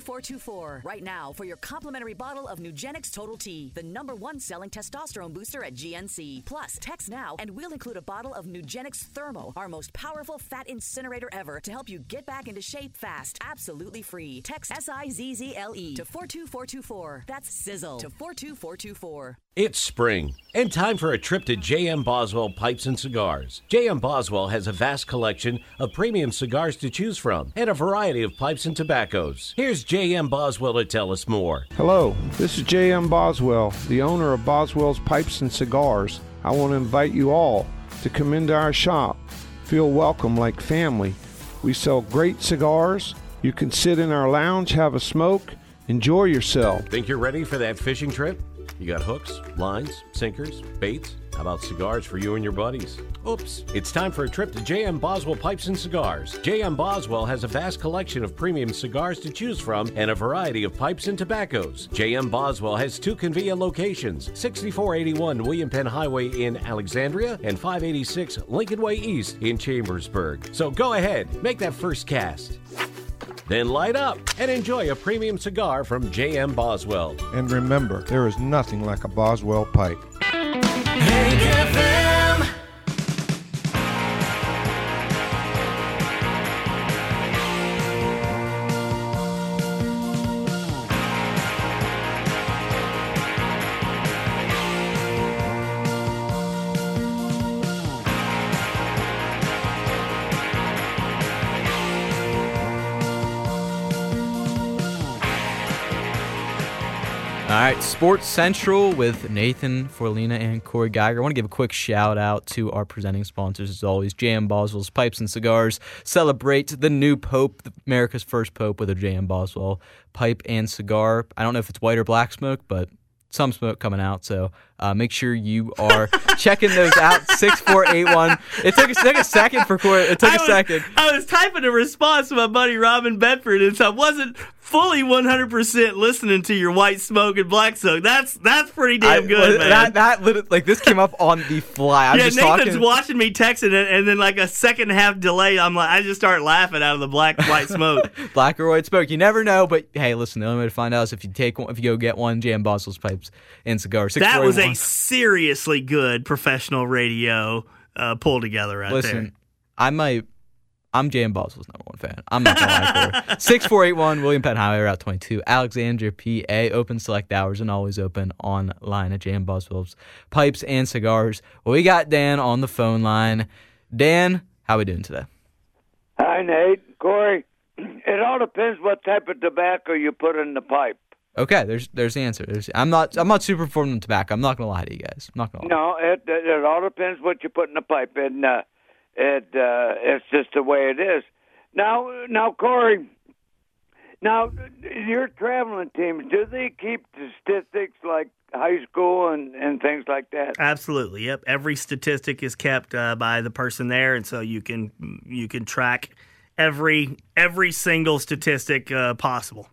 42424 right now for your complimentary bottle of Nugenix Total T, the #1 selling testosterone booster at GNC. Plus, text now and we'll include a bottle of Nugenix Thermo, our most powerful fat incinerator ever, to help you get back into shape fast. Absolutely free. Text SIZZLE to 42424. That's Sizzle to 42424. It's spring, and time for a trip to J.M. Boswell Pipes and Cigars. J.M. Boswell has a vast collection of premium cigars to choose from and a variety of pipes and tobaccos. Here's J.M. Boswell to tell us more. Hello, this is J.M. Boswell, the owner of Boswell's Pipes and Cigars. I want to invite you all to come into our shop. Feel welcome like family. We sell great cigars. You can sit in our lounge, have a smoke, enjoy yourself. Think you're ready for that fishing trip? You got hooks, lines, sinkers, baits. How about cigars for you and your buddies? Oops. It's time for a trip to J.M. Boswell Pipes and Cigars. J.M. Boswell has a vast collection of premium cigars to choose from and a variety of pipes and tobaccos. J.M. Boswell has 2 convenient locations, 6481 William Penn Highway in Alexandria and 586 Lincoln Way East in Chambersburg. So go ahead, make that first cast. Then light up and enjoy a premium cigar from J.M. Boswell. And remember, there is nothing like a Boswell pipe. Hank FM. All right, Sports Central with Nathan Forlina and Corey Geiger. I want to give a quick shout out to our presenting sponsors, as always. J.M. Boswell's Pipes and Cigars celebrate the new Pope, America's first Pope, with a J.M. Boswell pipe and cigar. I don't know if it's white or black smoke, but some smoke coming out, so make sure you are checking those out. 6481. It took a second for Corey. It took a second. I was typing a response to my buddy Robin Bedford, and so I wasn't fully 100% listening to your white smoke and black smoke. That's pretty damn good, man. That literally, this came up on the fly. I'm just Nathan's talking. watching me texting it, and then like a second and a half delay, I just start laughing out of the white smoke. Black or white smoke, you never know. But hey, listen, the only way to find out is if you go get one. J.M. Boswell's Pipes and Cigars. That was a seriously good professional radio pull together right there. Listen, I'm J.M. Boswell's #1 fan. I'm not going to lie for it. 6481 William Penn Highway, Route 22, Alexandria, PA. Open select hours and always open online at J.M. Boswell's Pipes and Cigars. Well, we got Dan on the phone line. Dan, how we doing today? Hi, Nate. Corey, it all depends what type of tobacco you put in the pipe. Okay, there's the answer. I'm not super informed on tobacco. I'm not going to lie to you guys. I'm not going to lie. No, it all depends what you put in the pipe, and it's just the way it is. Now, Corey. Now, your traveling teams, do they keep statistics like high school and things like that? Absolutely. Yep. Every statistic is kept by the person there, and so you can track every single statistic possible.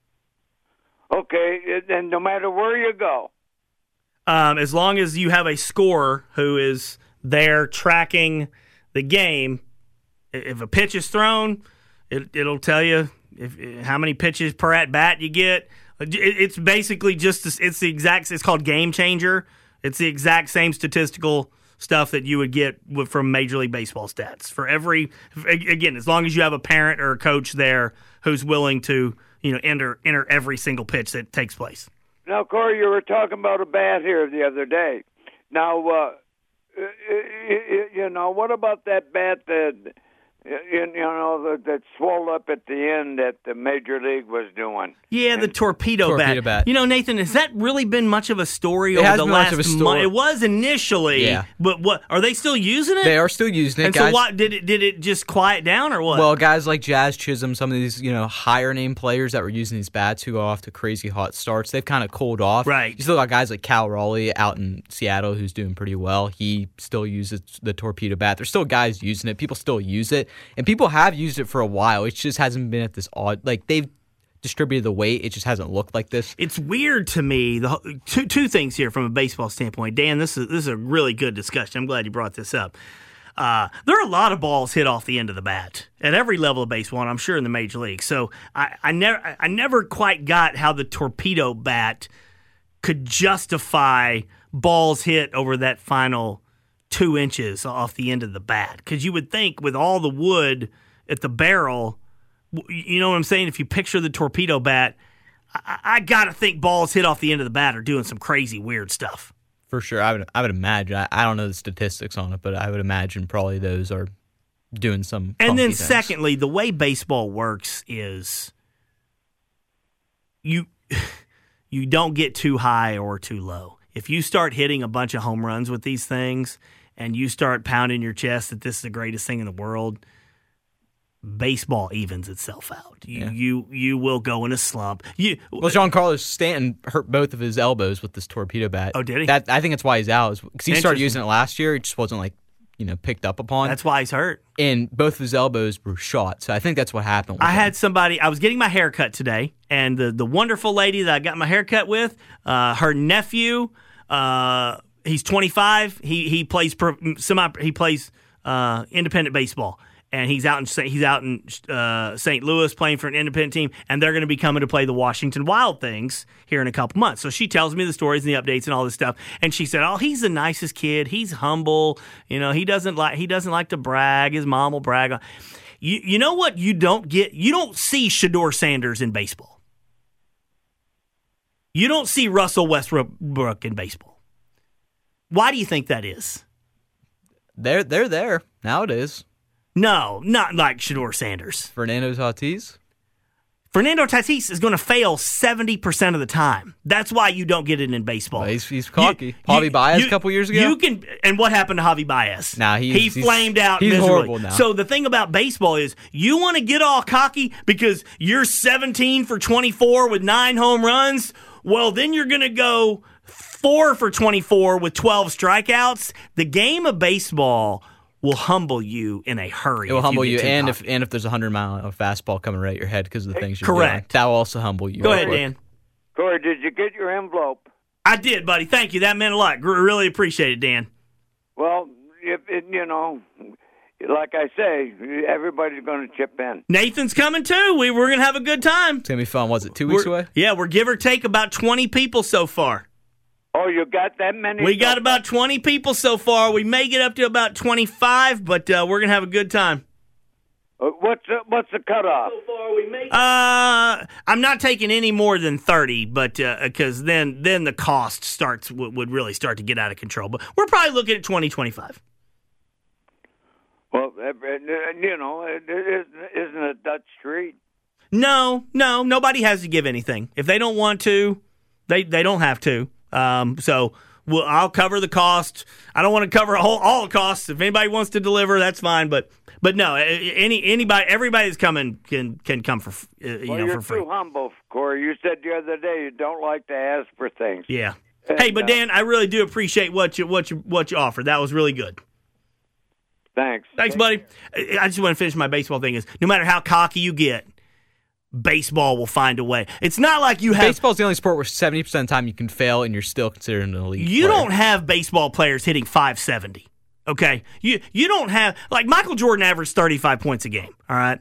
Okay, and no matter where you go. As long as you have a scorer who is there tracking the game, if a pitch is thrown, it'll tell you how many pitches per at bat you get. It's basically it's called Game Changer. It's the exact same statistical stuff that you would get from Major League Baseball stats. Again, as long as you have a parent or a coach there who's willing to enter every single pitch that takes place. Now, Corey, you were talking about a bat here the other day. Now, what about that bat that that swelled up at the end that the Major League was doing? Yeah, the torpedo bat. Nathan, has that really been much of a story over the last month? It was initially, yeah. But what are they still using it? They are still using it. And guys, so, what did it just quiet down or what? Well, guys like Jazz Chisholm, some of these higher name players that were using these bats who go off to crazy hot starts, they've kind of cooled off. Right. You still got guys like Cal Raleigh out in Seattle who's doing pretty well. He still uses the torpedo bat. There's still guys using it. People still use it, and people have used it for a while. It just hasn't been at this odd. Like they've distributed the weight. It just hasn't looked like this. It's weird to me. Two things here from a baseball standpoint. Dan, this is a really good discussion. I'm glad you brought this up. There are a lot of balls hit off the end of the bat at every level of baseball, and I'm sure in the major league. So I never quite got how the torpedo bat could justify balls hit over that final 2 inches off the end of the bat. Because you would think with all the wood at the barrel, you know what I'm saying? If you picture the torpedo bat, I got to think balls hit off the end of the bat are doing some crazy, weird stuff. For sure. I would imagine. I don't know the statistics on it, but I would imagine probably those are doing some And then things. Secondly, the way baseball works is you don't get too high or too low. If you start hitting a bunch of home runs with these things and you start pounding your chest that this is the greatest thing in the world, baseball evens itself out. You will go in a slump. Well, Giancarlo Stanton hurt both of his elbows with this torpedo bat. Oh, did he? I think that's why he's out. Because he started using it last year. It just wasn't picked up upon. That's why he's hurt. And both of his elbows were shot. So I think that's what happened. Had somebody. I was getting my hair cut today, and the wonderful lady that I got my hair cut with, her nephew. He's 25. He plays independent baseball. And he's out in St. Louis playing for an independent team, and they're going to be coming to play the Washington Wild Things here in a couple months. So she tells me the stories and the updates and all this stuff. And she said, "Oh, he's the nicest kid. He's humble. He doesn't like to brag. His mom will brag." You know what? You don't see Shedeur Sanders in baseball. You don't see Russell Westbrook in baseball. Why do you think that is? They're there nowadays. No, not like Shedeur Sanders. Fernando Tatis? Fernando Tatis is going to fail 70% of the time. That's why you don't get it in baseball. Well, he's cocky. Javi Baez a couple years ago? And what happened to Javi Baez? Nah, he flamed out he's miserably. Horrible now. So the thing about baseball is you want to get all cocky because you're 17 for 24 with 9 home runs. Well, then you're going to go 4 for 24 with 12 strikeouts. The game of baseball will humble you in a hurry. It will humble you, and if there's a 100-mile fastball coming right at your head because of the things you're doing, that will also humble you. Go ahead, Dan. Corey, did you get your envelope? I did, buddy. Thank you. That meant a lot. Really appreciate it, Dan. Well, like I say, everybody's going to chip in. Nathan's coming too. We're going to have a good time. It's going to be fun. Was it 2 weeks away? Yeah, we're give or take about 20 people so far. Oh, you got that many? We got about 20 people so far. We may get up to about 25, but we're going to have a good time. What's the cutoff? So far we may. I'm not taking any more than 30, but because then the cost would really start to get out of control. But we're probably looking at 20, 25. Well, isn't it Dutch Street? No, nobody has to give anything. If they don't want to, they don't have to. So I'll cover the cost. I don't want to cover all the costs. If anybody wants to deliver, that's fine. But no, everybody that's coming can come for for free. You're too humble, Corey. You said the other day you don't like to ask for things. Yeah. Hey, but Dan, I really do appreciate what you offered. That was really good. Thanks, buddy. I just want to finish my baseball thing. Is no matter how cocky you get, baseball will find a way. It's not like you have... Baseball's the only sport where 70% of the time you can fail and you're still considered an elite You player. don't have baseball players hitting 570, okay? You don't have... Like, Michael Jordan averaged 35 points a game, all right?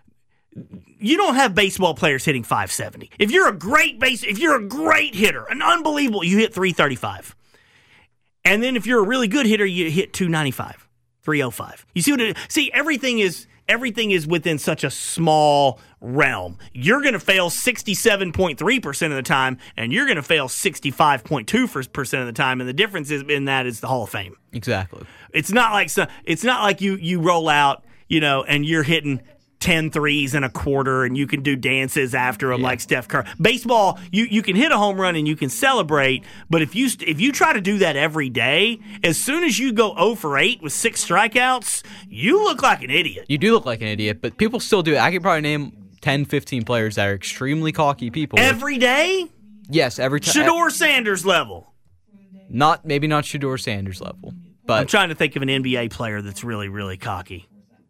You don't have baseball players hitting 570. If you're a great hitter, an unbelievable... You hit 335. And then if you're a really good hitter, you hit 295, 305. You see everything is within such a small realm. You're going to fail 67.3% of the time, and you're going to fail 65.2% of the time, and the difference in that is the Hall of Fame. Exactly. It's not like you roll out, and you're hitting 10 threes in a quarter, and you can do dances after them like Steph Curry. Baseball, you can hit a home run and you can celebrate, but if you try to do that every day, as soon as you go 0 for 8 with 6 strikeouts, you look like an idiot. You do look like an idiot, but people still do it. I can probably name 10, 15 players that are extremely cocky people. Every day? Yes, every time. Shedeur Sanders level. Maybe not Shedeur Sanders level, but I'm trying to think of an NBA player that's really, really cocky.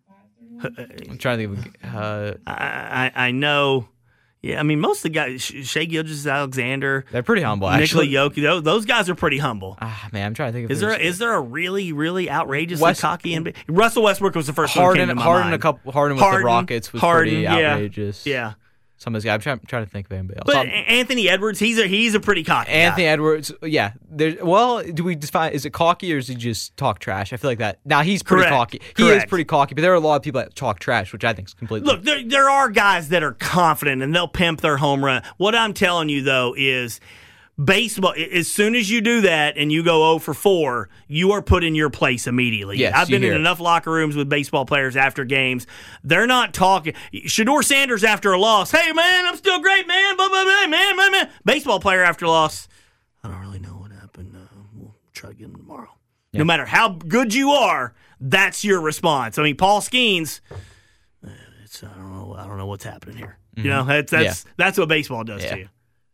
I'm trying to think of... I know... Yeah, I mean, most of the guys, Shai Gilgeous-Alexander, they're pretty humble, actually. Nikola Jokic, those guys are pretty humble. Man, I'm trying to think of... Is there a really, really outrageously cocky NBA? Russell Westbrook was the first one that came to my mind. Harden with the Rockets was pretty outrageous. Yeah. Some of these guys, I'm trying to think of anybody else. But Anthony Edwards, he's a pretty cocky guy. Anthony Edwards, yeah. Do we define, is it cocky or is he just talk trash? I feel like that. Now, he's pretty cocky. He is pretty cocky, but there are a lot of people that talk trash, which I think is completely... Look, there are guys that are confident and they'll pimp their home run. What I'm telling you, though, is baseball, as soon as you do that and you go 0 for 4, you are put in your place immediately. Yes, I've been in enough locker rooms with baseball players after games. They're not talking. Shedeur Sanders after a loss, hey, man, I'm still great, man. Blah, blah, blah, man. Baseball player after a loss, I don't really know what happened. We'll try to get him tomorrow. Yeah. No matter how good you are, that's your response. I mean, Paul Skeens... I don't know what's happening here. Mm-hmm. That's what baseball does to you.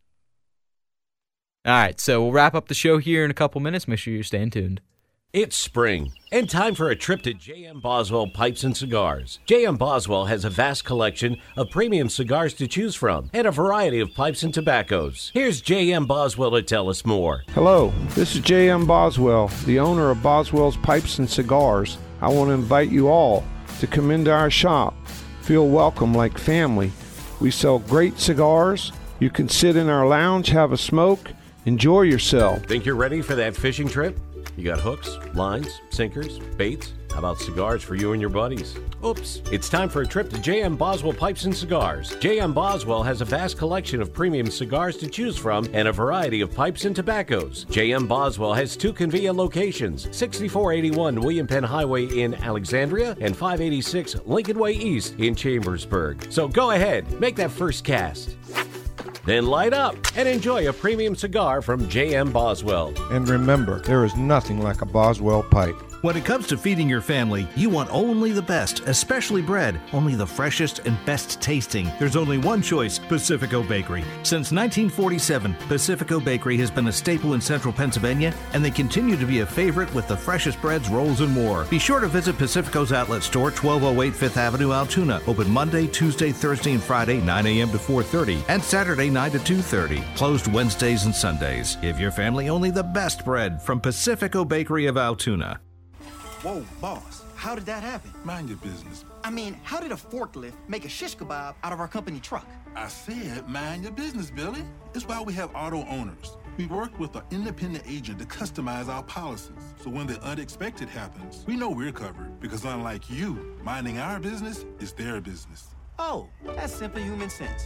All right, so we'll wrap up the show here in a couple minutes. Make sure you're staying tuned. It's spring, and time for a trip to J.M. Boswell Pipes and Cigars. J.M. Boswell has a vast collection of premium cigars to choose from and a variety of pipes and tobaccos. Here's J.M. Boswell to tell us more. Hello, this is J.M. Boswell, the owner of Boswell's Pipes and Cigars. I want to invite you all to come into our shop. Feel welcome like family. We sell great cigars. You can sit in our lounge, have a smoke, enjoy yourself. Think you're ready for that fishing trip? You got hooks, lines, sinkers, baits? How about cigars for you and your buddies? Oops, it's time for a trip to J.M. Boswell Pipes and Cigars. J.M. Boswell has a vast collection of premium cigars to choose from and a variety of pipes and tobaccos. J.M. Boswell has 2 convenient locations, 6481 William Penn Highway in Alexandria and 586 Lincoln Way East in Chambersburg. So go ahead, make that first cast. Then light up and enjoy a premium cigar from J.M. Boswell. And remember, there is nothing like a Boswell pipe. When it comes to feeding your family, you want only the best, especially bread, only the freshest and best tasting. There's only one choice, Pacifico Bakery. Since 1947, Pacifico Bakery has been a staple in central Pennsylvania, and they continue to be a favorite with the freshest breads, rolls, and more. Be sure to visit Pacifico's outlet store, 1208 5th Avenue, Altoona. Open Monday, Tuesday, Thursday, and Friday, 9 a.m. to 4:30, and Saturday, 9 to 2:30. Closed Wednesdays and Sundays. Give your family only the best bread from Pacifico Bakery of Altoona. Whoa, boss, how did that happen? Mind your business. I mean, how did a forklift make a shish kebab out of our company truck? I said mind your business, Billy. It's why we have auto owners. We work with an independent agent to customize our policies. So when the unexpected happens, we know we're covered. Because unlike you, minding our business is their business. Oh, that's simple human sense.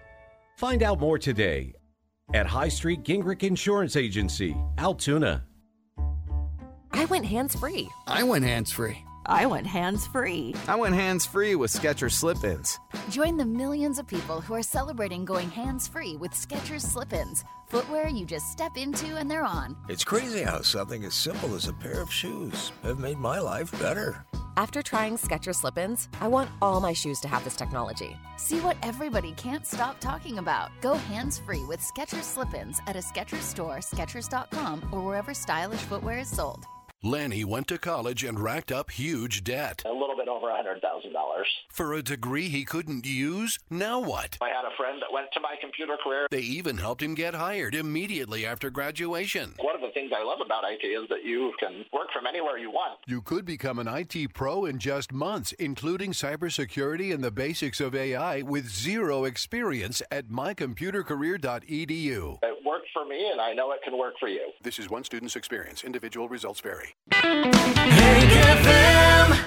Find out more today at High Street Gingrich Insurance Agency, Altoona. I went hands-free. I went hands-free. I went hands-free. I went hands-free with Skechers Slip-ins. Join the millions of people who are celebrating going hands-free with Skechers Slip-ins. Footwear you just step into and they're on. It's crazy how something as simple as a pair of shoes have made my life better. After trying Skechers Slip-ins, I want all my shoes to have this technology. See what everybody can't stop talking about. Go hands-free with Skechers Slip-ins at a Skechers store, Skechers.com, or wherever stylish footwear is sold. Lanny went to college and racked up huge debt. A little bit over $100,000. For a degree he couldn't use? Now what? I had a friend that went to my computer career. They even helped him get hired immediately after graduation. One of the things I love about IT is that you can work from anywhere you want. You could become an IT pro in just months, including cybersecurity and the basics of AI with zero experience at mycomputercareer.edu. It worked for me, and I know it can work for you. This is one student's experience. Individual results vary. Hank FM.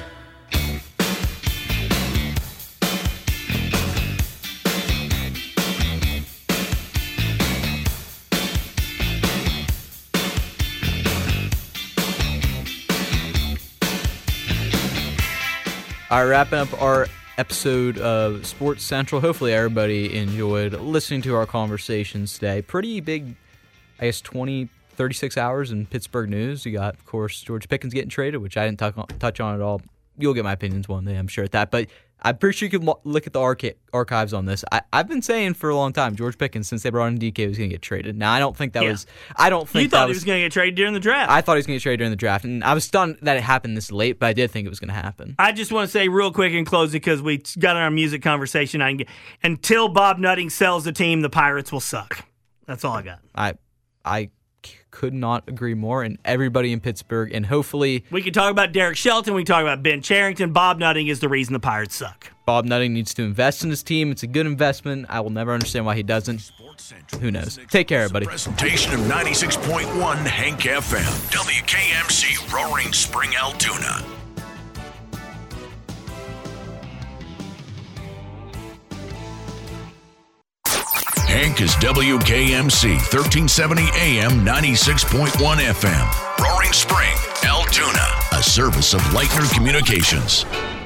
All right, wrapping up our episode of Sports Central. Hopefully everybody enjoyed listening to our conversations today. Pretty big, I guess, 36 hours in Pittsburgh news. You got, of course, George Pickens getting traded, which I didn't touch on at all. You'll get my opinions one day, I'm sure at that. But I'm pretty sure you can look at the archives on this. I've been saying for a long time, George Pickens, since they brought in DK, was going to get traded. Now, I don't think that was... I don't think you thought he was going to get traded during the draft. I thought he was going to get traded during the draft, and I was stunned that it happened this late, but I did think it was going to happen. I just want to say real quick in closing, because we got in our music conversation, until Bob Nutting sells the team, the Pirates will suck. That's all I got. I could not agree more, and everybody in Pittsburgh, and hopefully... We can talk about Derek Shelton, we can talk about Ben Cherington. Bob Nutting is the reason the Pirates suck. Bob Nutting needs to invest in his team. It's a good investment. I will never understand why he doesn't. Who knows? Take care, everybody. Presentation of 96.1 Hank FM, WKMC, Roaring Spring, Altoona. Hank is WKMC, 1370 AM, 96.1 FM. Roaring Spring, Altoona, a service of Leitner Communications.